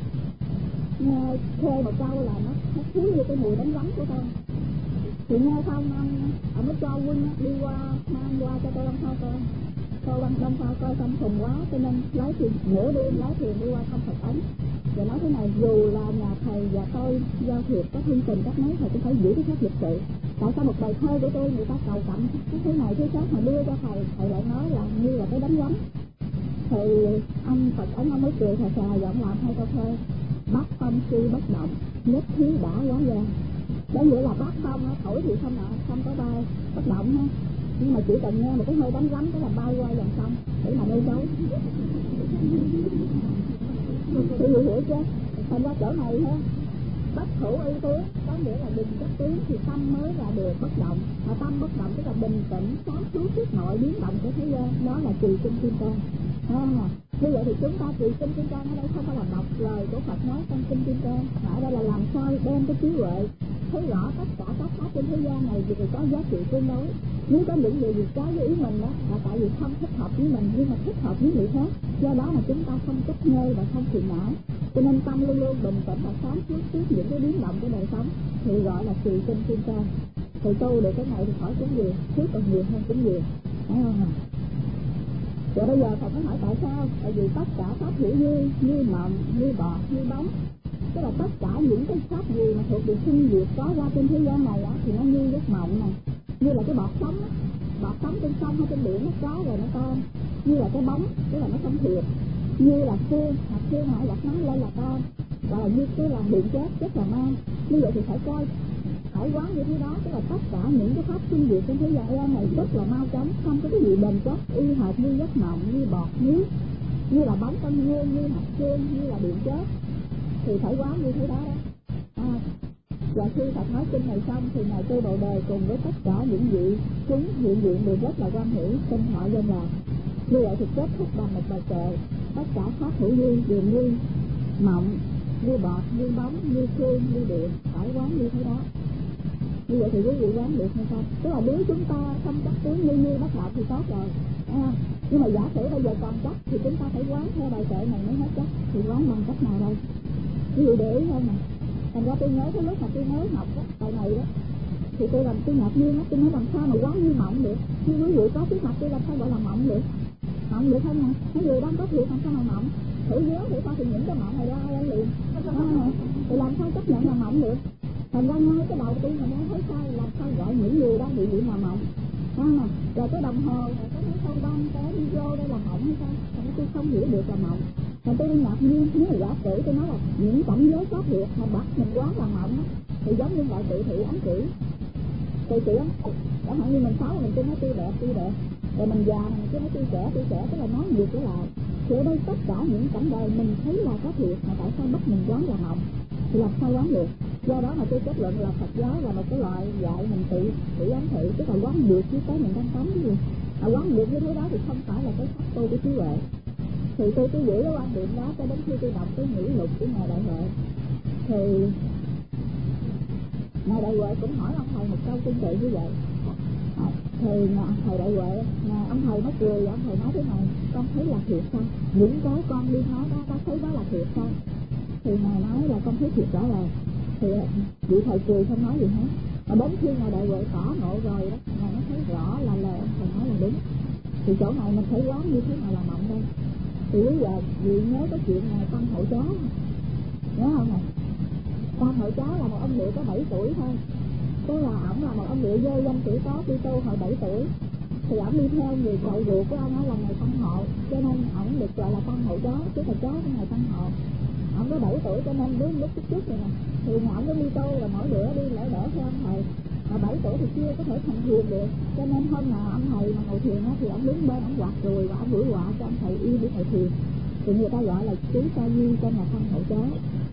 thuê một câu là nó thiếu như cái mùi đánh rắm của con. Thì nghe xong ông mới cho quân đi qua mang qua cho Châu Đông Sao coi. Châu Đông Sao coi xong thùng quá cho nên lái thuyền nửa đêm lái thuyền đi qua thăm Phật Ấn. Và nói thế này, dù là nhà thầy và tôi giao thiệp có thân tình các mấy thầy cũng phải giữ cái phép lịch sự. Tại sao một bài thơ của tôi người ta cầu cạnh cái thế này thế khác mà đưa cho thầy lại nói là như là cái đánh rắm. Thì ông Phật Ấn ông mới cười xà xà và ông làm 2 câu thơ: Bát phong si bất động, nhất khí đã quá gian. Đó nghĩa là bát phong thổi thì không có bay bất động ha, nhưng mà chỉ cần nghe một cái hơi đánh rắm cái là bay qua dòng sông để mà nuôi dấu. Thì hiểu chưa? Thành ra chỗ này ha, bất thủ y tướng có nghĩa là bình chất tướng thì tâm mới là điều bất động. Mà tâm bất động tức là bình tĩnh sáng suốt trước mọi biến động của thế gian, đó là trì kinh kim cang. Như vậy thì chúng ta trì kinh kim cang ở đây không phải là đọc lời của Phật nói trong kinh kim cang, mà ở đây là làm sao đem cái trí huệ thấy rõ tất cả các pháp trên thế gian này thì có giá trị tương đối. Nếu có những gì trái với ý mình đó là tại vì không thích hợp với mình nhưng mà thích hợp với người khác, do đó mà chúng ta không chấp nhơ và không phiền não. Cho nên tâm luôn luôn bình tĩnh và sáng suốt trước những cái biến động của đời sống thì gọi là trì kinh kim cang. Thì tu được cái này thì khỏi cúng dường, trước còn nhiều hơn cúng dường, phải không ạ? Rồi bây giờ Phật mới hỏi tại sao? Tại vì tất cả pháp hữu duyên như mộng, như bọt, như bóng, tức là tất cả những cái pháp gì mà thuộc về sinh diệt có ra trên thế gian này thì nó như giấc mộng này, như là cái bọt sống á, bọt sống trên sông hay trên biển nó có rồi nó con, như là cái bóng tức là nó không thiệt, như là xương hoặc xương hải đặt nắng lên là con, và như cái là điện chết rất là mau. Như vậy thì phải coi phải quán như thế đó, tức là tất cả những cái pháp sinh diệt trên thế gian này rất là mau chóng, không có cái gì bền chắc y hệt như giấc mộng, như bọt nước, như là bóng con nhung, như hạt xương, như là điện chết, thì phải quán như thế đó đó. Và khi Phật nói kinh này xong thì ngài Tư Bồ Đề cùng với tất cả những vị chúng hiện diện đều rất là quan hỷ, xin họ danh lạc. Như vậy thì kết thúc bằng một bài kệ: tất cả pháp hữu duyên đều như mộng, như bọt, như bóng, như xương, như điện, phải quán như thế đó. Như vậy thì quý vị quán được hay không? Tức là nếu chúng ta không chấp tướng như bất động thì tốt rồi, nhưng mà giả sử bây giờ còn chấp thì chúng ta phải quán theo bài kệ này mới hết chấp. Thì quán bằng cách nào đây? Quý vị để ý hơn nè. Thành ra tôi nhớ cái lúc mà tôi mới học đó, bài này đó, thì tôi ngạc nhiên đó, tôi nói làm sao mà quán như mộng được? Nhưng quý vị có trước mặt tôi làm sao gọi là mộng được? Mộng được không nè? Mấy người đang có thiệt làm sao mà mộng? Thử nhớ thử coi thì những cái mộng này ra ai liền. Thì làm sao chấp nhận là mộng được? Thành ra ngay cái đầu tiên mình đang thấy sai, làm sao gọi những người đang bị là mộng? Rồi cái đồng hồ, rồi cái máy phone băng, cái video đây là mộng hay sao? Thành ra tôi không hiểu được là mộng. Thành tôi ngạc nhiên, nếu mà giả sử tôi nói là những cảnh giới pháp liệt mà bắt mình quán là mộng thì giống như loại tự thị ám chỉ. Tự thị ám chỉ, chẳng hạn như mình xấu mình cứ nói tôi đẹp, rồi mình già mình cứ nói tôi trẻ, tức là nói nhiều cái lại. Thì ở đây tất cả những cảnh đời mình thấy là có thiệt mà tại sao bắt mình quán là mộng? thì làm sao quán được? Do đó mà tôi kết luận là Phật giáo là một cái loại dạy mình tự quán thị, tức là quán được chứ cái mình đang cấm cái gì. Quán được như thế đó thì không phải là cái pháp tu của trí huệ. Thì tôi cứ giữ cái quan điểm đó cho đến khi tôi đọc cái nghị lục của Ngài Đại Huệ. Thì Ngài Đại Huệ cũng hỏi ông thầy một câu tương tự như vậy. Thì thầy Đại Huệ, ông thầy mới cười, ông thầy nói thế này: con thấy là thiệt sao? Những cái con đi nói đó, con thấy đó là thiệt sao? Thì Ngài nói là con thấy thiệt rõ ràng. Thì vị thầy cười không nói gì hết. Và đến khi Ngài Đại Huệ tỏ ngộ rồi đó, Ngài mới thấy rõ là lời ông thầy nói là đúng. Thì chỗ này mình phải quán như thế nào là mộng đây? Thì bây giờ vị nhớ cái chuyện này Tăng Hộ Cháo, nhớ không này? Tăng Hộ Cháo là một ông địa có 7 tuổi thôi. Tức là ổng là một ông địa vô danh tuổi có đi tu hồi 7 tuổi. Thì ổng đi theo người cậu ruột của ông là Ngài Tăng Hộ, cho nên ổng được gọi là Tăng Hộ Cháo, chứ là cháu của Ngài Tăng Hộ. Ổng có 7 tuổi cho nên đứng lúc trước này nè, thì ổng có đi tu rồi mỗi bữa đi lễ đỡ theo ông thầy. Mà 7 tuổi thì chưa có thể thành thiền được, cho nên hôm nào ông thầy mà ngồi thiền thì ổng đứng bên ổng quạt rồi và ổng bửi quạt cho ông thầy yên để thầy thiền. Thì người ta gọi là chú Sa Di cho Ngài Tăng Hộ Cháo.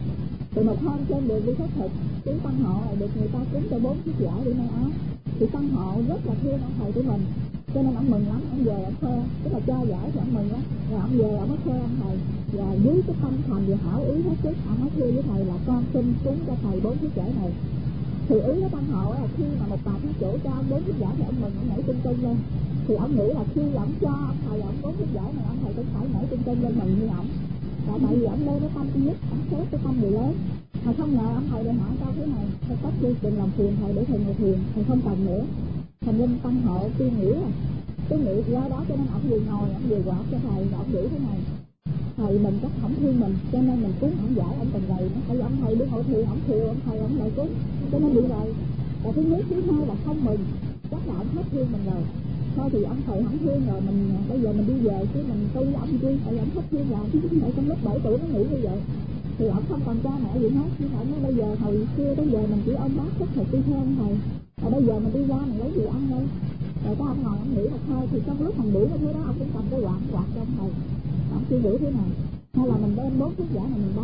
Thì một hôm trên đường đi khất thực, chú Tăng Hộ lại được người ta cúng cho 4 chiếc giải đi may áo. Thì Tăng Hộ rất là thương ông thầy của mình, cho nên ông mừng lắm, ông về ông khoe, tức là cho giải thì ông mừng lắm, rồi ông về ông mới khoe ông thầy. Và dưới cái tâm thành và hảo ý hết sức, ông mới thưa với thầy là con xin cúng cho thầy 4 chiếc giải này. Thì ý của Tăng Hộ là khi mà một bà thí chủ cho ông 4 chiếc giải thì ông mừng, ông nhảy tung tung lên. Thì ông nghĩ là khi ông cho ông thầy ông 4 chiếc giải này, ông thầy cũng phải nhảy tung tung lên mừng như ông. Tại vì ông lên cái tâm thứ nhất, ông xét cái tâm người lớn. Mà không ngờ ông thầy lại hỏi câu thế này: thầy cất đi, đừng làm phiền thầy để thầy ngồi thiền, thầy không cần nữa. Thành nên Tăng Hộ suy nghĩ rồi, tôi nghĩ do đó cho nên ông vừa ngồi, ông vừa quạt cho thầy, và ông nghĩ thế này: thầy mình chắc không thương mình, cho nên mình cúng ông giải ông cần gầy nó. Tại vì ông thầy đi ngồi thiền, ông thiều, ông thầy ông lại cúng, cho nên bị gầy. Và thứ nhất, thứ hai là không mừng, chắc là ông hết thương mình rồi. Thôi thì ông thầy không thương rồi, mình bây giờ mình đi về chứ mình tu với ông chi? Tại vì ông hết thương rồi. Tại trong lúc 7 tuổi nó nghĩ như vậy. Thì ông không còn cha mẹ gì hết, nhưng mà ông nói bây giờ hồi xưa tới giờ mình chỉ ôm bác rất là đi theo ông thầy. Và bây giờ mình đi ra mình lấy gì ăn đây? Rồi cái ông ngồi ông nghĩ một hơi, thì trong lúc mình nghĩ như thế đó ông cũng cầm cái quạt cho ông thầy. Ông suy nghĩ thế này: hay là mình đem 4 chiếc giải này mình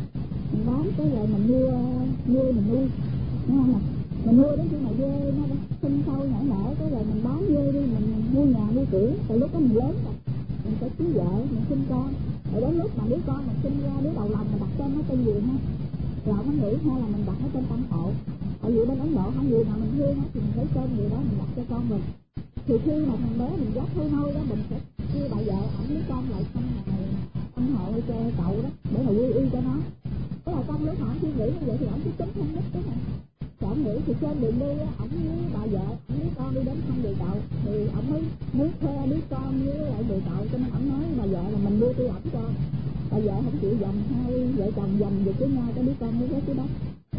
bán cái rồi mình nuôi mình nuôi, đúng không nè? Mình nuôi đến khi mà dê nó sinh sâu nhảy nở, cái rồi mình bán dê đi, mình mua nhà mua cửa, từ lúc đó mình lớn rồi mình sẽ cưới vợ, mình sinh con, rồi đến lúc mà đứa con mình sinh ra, đứa đầu lòng mình đặt tên nó tên gì ha? Rồi ông nghĩ hay là mình đặt nó tên Tăng Hộ. Tại vì bên Ấn Độ không người nào mình thương thì mình lấy tên người đó mình đặt cho con mình. Thì khi mà thằng bé mình dắt thôi nôi đó, mình sẽ kêu bà vợ ổng với con lại xong rồi Tăng Hộ cho cậu đó để mà quy y cho nó. Thế là trong lúc mà ổng suy nghĩ như vậy thì ổng cứ tính không nhất cái này. Thì ổng nghĩ thì trên đường đi ổng với bà vợ, ổng với con đi đến thăm người cậu, thì ổng mới khoe đứa con với lại người cậu, cho nên ổng nói với bà vợ là mình đưa tôi ổng cho. Bà vợ không chịu dầm, hai vợ chồng dầm về với nhau cho đứa con mới rớt dưới đất.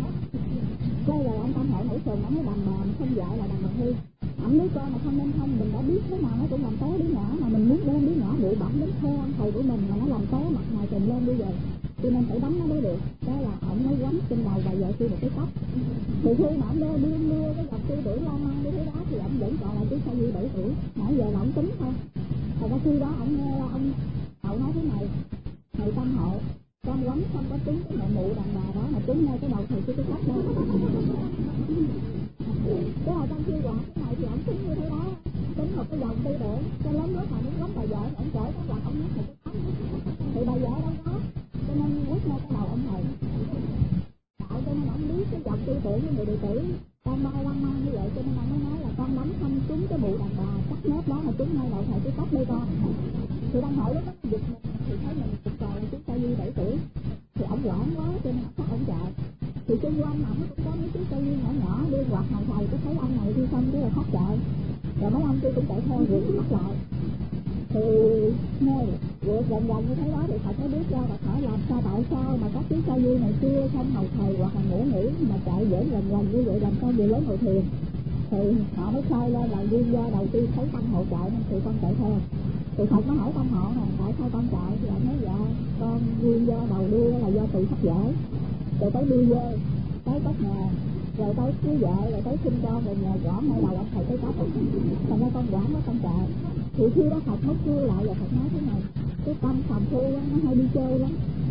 Cái rồi ông Tăng Hộ nổi sườn, ổng nói đàn bà không dạy là đàn bà hư. Ổng đứa con mà không nên không, mình đã biết thế nào nó cũng làm té đứa nhỏ, mà mình muốn đem đứa nhỏ bụi bặm đến khoe ông thầy của mình mà nó làm té mặt mày trần lên bây giờ, cho nên phải đánh nó mới được. Đó là ổng mới quánh trên đầu bà vợ tôi một cái tóc. Thì khi mà ổng đưa cái dòng tư tưởng lan man như thế đó thì ổng vẫn còn là chú Sa Di 7 tuổi, nãy giờ là ổng tính thôi. Thật ra khi đó ổng nghe ông Hậu nói thế này: thầy Tăng Hộ, con quánh không có trúng cái mẹ mụ đàn bà đó mà trúng ngay cái đầu thầy cái tóc đó. Cái hồi trong khi quạt cái này thì ổng tính như thế đó, tính một cái dòng tư tưởng, cho lớn lúc mà muốn quánh bà vợ ổng cởi cái quạt ổng nhét một cái tóc, thì bà vợ đâu có, cho nên quất ngay cái đầu ông thầy. Tạo cho nên ổng biết cái dòng tư tưởng của người đệ tử con bao lăng man như vậy, cho nên ông mới nói là con đánh không trúng cái mụ đàn bà cắt nếp đó mà trúng ngay đầu thầy cái tóc đây con. Thì đang hỏi lúc đó giật mình thì thấy mình cũng còn là chú Sa Di 7 tuổi, thì ổng loạn quá cho nên ổng ổng chạy. Thì xung quanh ổng cũng có mấy chú Sa Di nhỏ nhỏ đi quạt ngoài thầy, có thấy ông này đi xong cái là khóc chạy, rồi mấy ông kia cũng chạy theo rượt bắt lại. Thì nghe rượt gần như thế đó thì Phật mới biết ra và hỏi làm sao, tại sao mà các chú Sa Di này kia không hầu thầy hoặc là ngủ nghỉ mà chạy dễ gần như vậy, làm sao người lớn ngồi thiền. Thì họ mới khai lên là nguyên do đầu tiên thấy Tăng Hộ chạy nên thì con chạy theo. Thì Phật mới hỏi Tăng Hộ nè, tại sao con chạy? Thì ông nói dạ con nguyên do đầu đưa là do tự thất giải, rồi tới đưa dê, tới cất nhà, rồi tới cưới vợ, rồi tới sinh con, rồi nhà gõ ngay đầu ông thầy cái tóc. Thành ra con quản nó con chạy. Thì khi đó Phật mới kêu lại và Phật nói thế này: cái tâm phàm phu nó hay đi chơi lắm,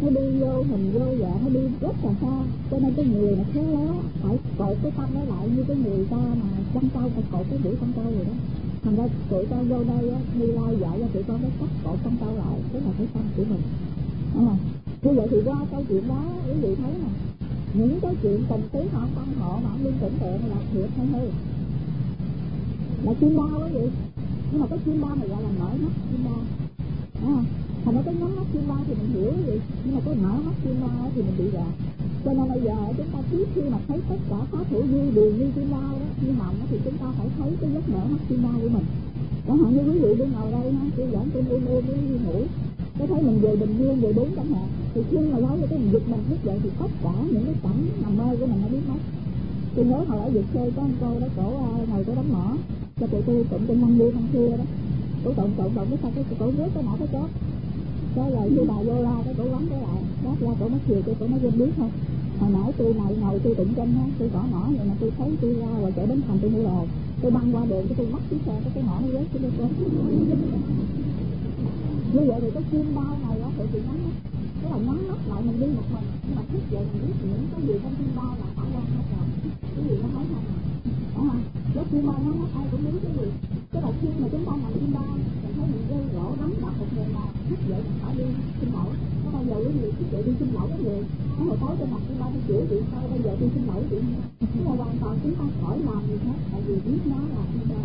nó đi vô hình vô dạng, nó đi rất là xa. Cho nên cái người mà khéo léo phải cột cái tâm nó lại, như cái người ta mà chăn trâu phải cột cái mũi con trâu rồi đó. Thành ra tụi con vô đây á, Như Lai dạy cho tụi con phải cắt cột con trâu lại, tức là cái tâm của mình. Như vậy thì qua câu chuyện đó quý vị thấy nè, những cái chuyện tình tứ họ tâm họ mà ông Liên tưởng tượng là thiệt hay hư, là chim bao quý vị. Nhưng mà cái chim bao này gọi là nổi mắt chim bao, thành ra cái nhắm mắt chim bao thì mình hiểu quý vị, nhưng mà cái mở mắt chim bao thì mình bị gạt. Cho nên bây giờ chúng ta trước khi mà thấy tất cả pháp hữu vi đều như chim bao đó, như mộng đó, thì chúng ta phải thấy cái giấc mở mắt chim bao của mình. Chẳng hạn như quý vị đi ngồi đây ha, tôi giảng trên ôn ôn đi ngủ, tôi thấy mình về Bình Dương về đúng chẳng hạn, thì khi mà nói cái giật mình thức dậy thì tất cả những cái cảnh nằm mơ của mình nó biến mất. Tôi nhớ hồi ở Việt Xê có một cô đó, cổ ngồi cổ đóng mỏ cho tụi tôi tụng trên 50 năm xưa đó, cổ tụng cái sao cái cổ rớt cái mỏ cái chết. Cái rồi khi bà vô la cái cổ quánh cái lại, đáp la cổ mất chiều, cổ nói quên biết thôi. Hồi nãy tôi ngồi tôi tụng trên đó, tôi gõ mỏ vậy mà tôi thấy tôi ra rồi chạy đến thành tôi mua đồ, tôi băng qua đường tôi bắt chiếc xe cái mỏ nó rớt cái tôi chết. Như vậy thì cái chim bao này đó thì nhắm mắt, tức là nhắm mắt lại mình đi một mình, nhưng mà thức dậy mình biết những cái gì trong chim bao là phải quan hết rồi. Cái gì nó thấy không? Đúng không? Cái chim bao nhắm mắt ai cũng biết cái gì. Tức là khi mà chúng ta nằm chim bao, mình thấy mình gây gỗ đánh đập một người nào, thức dậy mình phải đi xin lỗi. Có bao giờ quý vị thức dậy đi xin lỗi cái gì? Nó hồi tối trên mặt chim bao tôi chửi chuyện sao bây giờ đi xin lỗi chuyện gì? Tức là hoàn toàn chúng ta khỏi làm gì hết, tại vì biết nó là chim bao.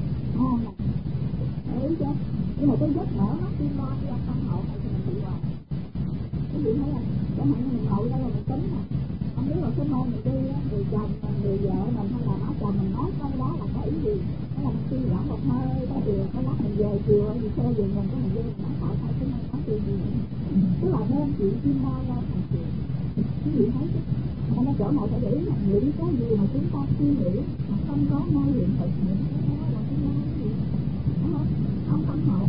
Ý chứ? Nhưng mà cái giấc mở mắt chim bao khi tâm hậu này thì mình bị hoài. Cái gì thấy không? Chẳng hạn như mình hậu đây là mình tính nè, không biết là cái môn mình đi á, người chồng mình, người vợ mình hay là má chồng mình nói câu đó là có ý gì? Đó là mình suy nghĩ một hơi, cái chiều, cái lát mình về chiều, vì xe về mình cái mình vô mình nói tại sao cái này nói chuyện gì? Tức là đem chuyện chim bao ra thành chuyện. Cái gì thấy chứ? Mà nó chỗ này phải để ý là những cái gì mà chúng ta suy nghĩ mà không có ngay hiện thực, những cái đó là cái nói gì? Đúng không? Ông tâm hậu.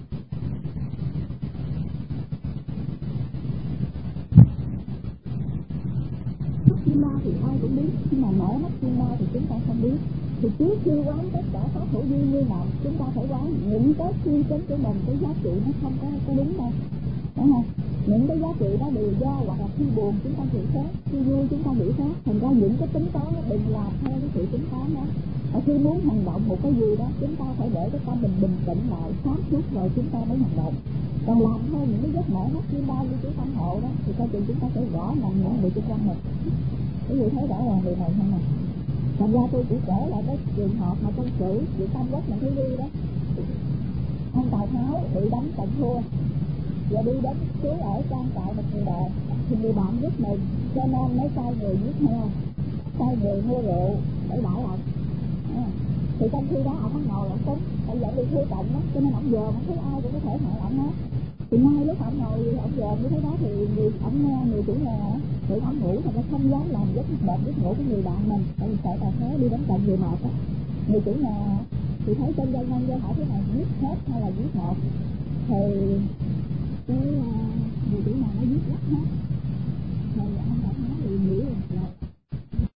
Chim bao thì ai cũng biết, nhưng mà mở mắt chim bao thì chúng ta không biết. Thì trước khi quán tất cả pháp hữu vi như nào, chúng ta phải quán những cái suy tính của mình, cái giá trị nó không có đúng đâu, đúng không? Những cái giá trị đó đều do hoặc là khi buồn chúng ta nghĩ khác, khi vui chúng ta nghĩ khác, thành ra những cái tính toán nó đừng làm theo cái sự tính toán đó. Và khi muốn hành động một cái gì đó, chúng ta phải để cái tâm mình bình tĩnh lại, sáng suốt rồi chúng ta mới hành động. Còn làm theo những cái giấc mở mắt chim bao như cái tâm hộ đó, thì coi chừng chúng ta sẽ gõ nằm những người xung quanh mình. Quý vị thấy rõ ràng điều này không nào? Thành ra tôi chỉ kể lại cái trường hợp mà trong sử vị Tam Quốc mà thấy đi đó, ông Tào Tháo bị đánh tận thua, và đi đến cứu ở trang trại một người bạn, thì người bạn rất mừng, cho nên mới sai người giết heo, sai người mua rượu để đãi ông. Thì trong khi đó ông ngồi ông tính, tại vì đi thua trận đó, cho nên ông dòm, ông thấy ai cũng có thể hại ông hết. Thì ngay lúc ông ngồi ông dòm như thế đó thì người chủ nhà thì ông ngủ mà nó không dám làm giấc ngủ của người bạn mình, tại vì sợ Tào Tháo đi đánh trận người mệt á. Người chủ nhà thì thấy trên doanh nhân hỏi thế này, giết hết hay là giết một, thì cái người chủ nhà nó giết hết.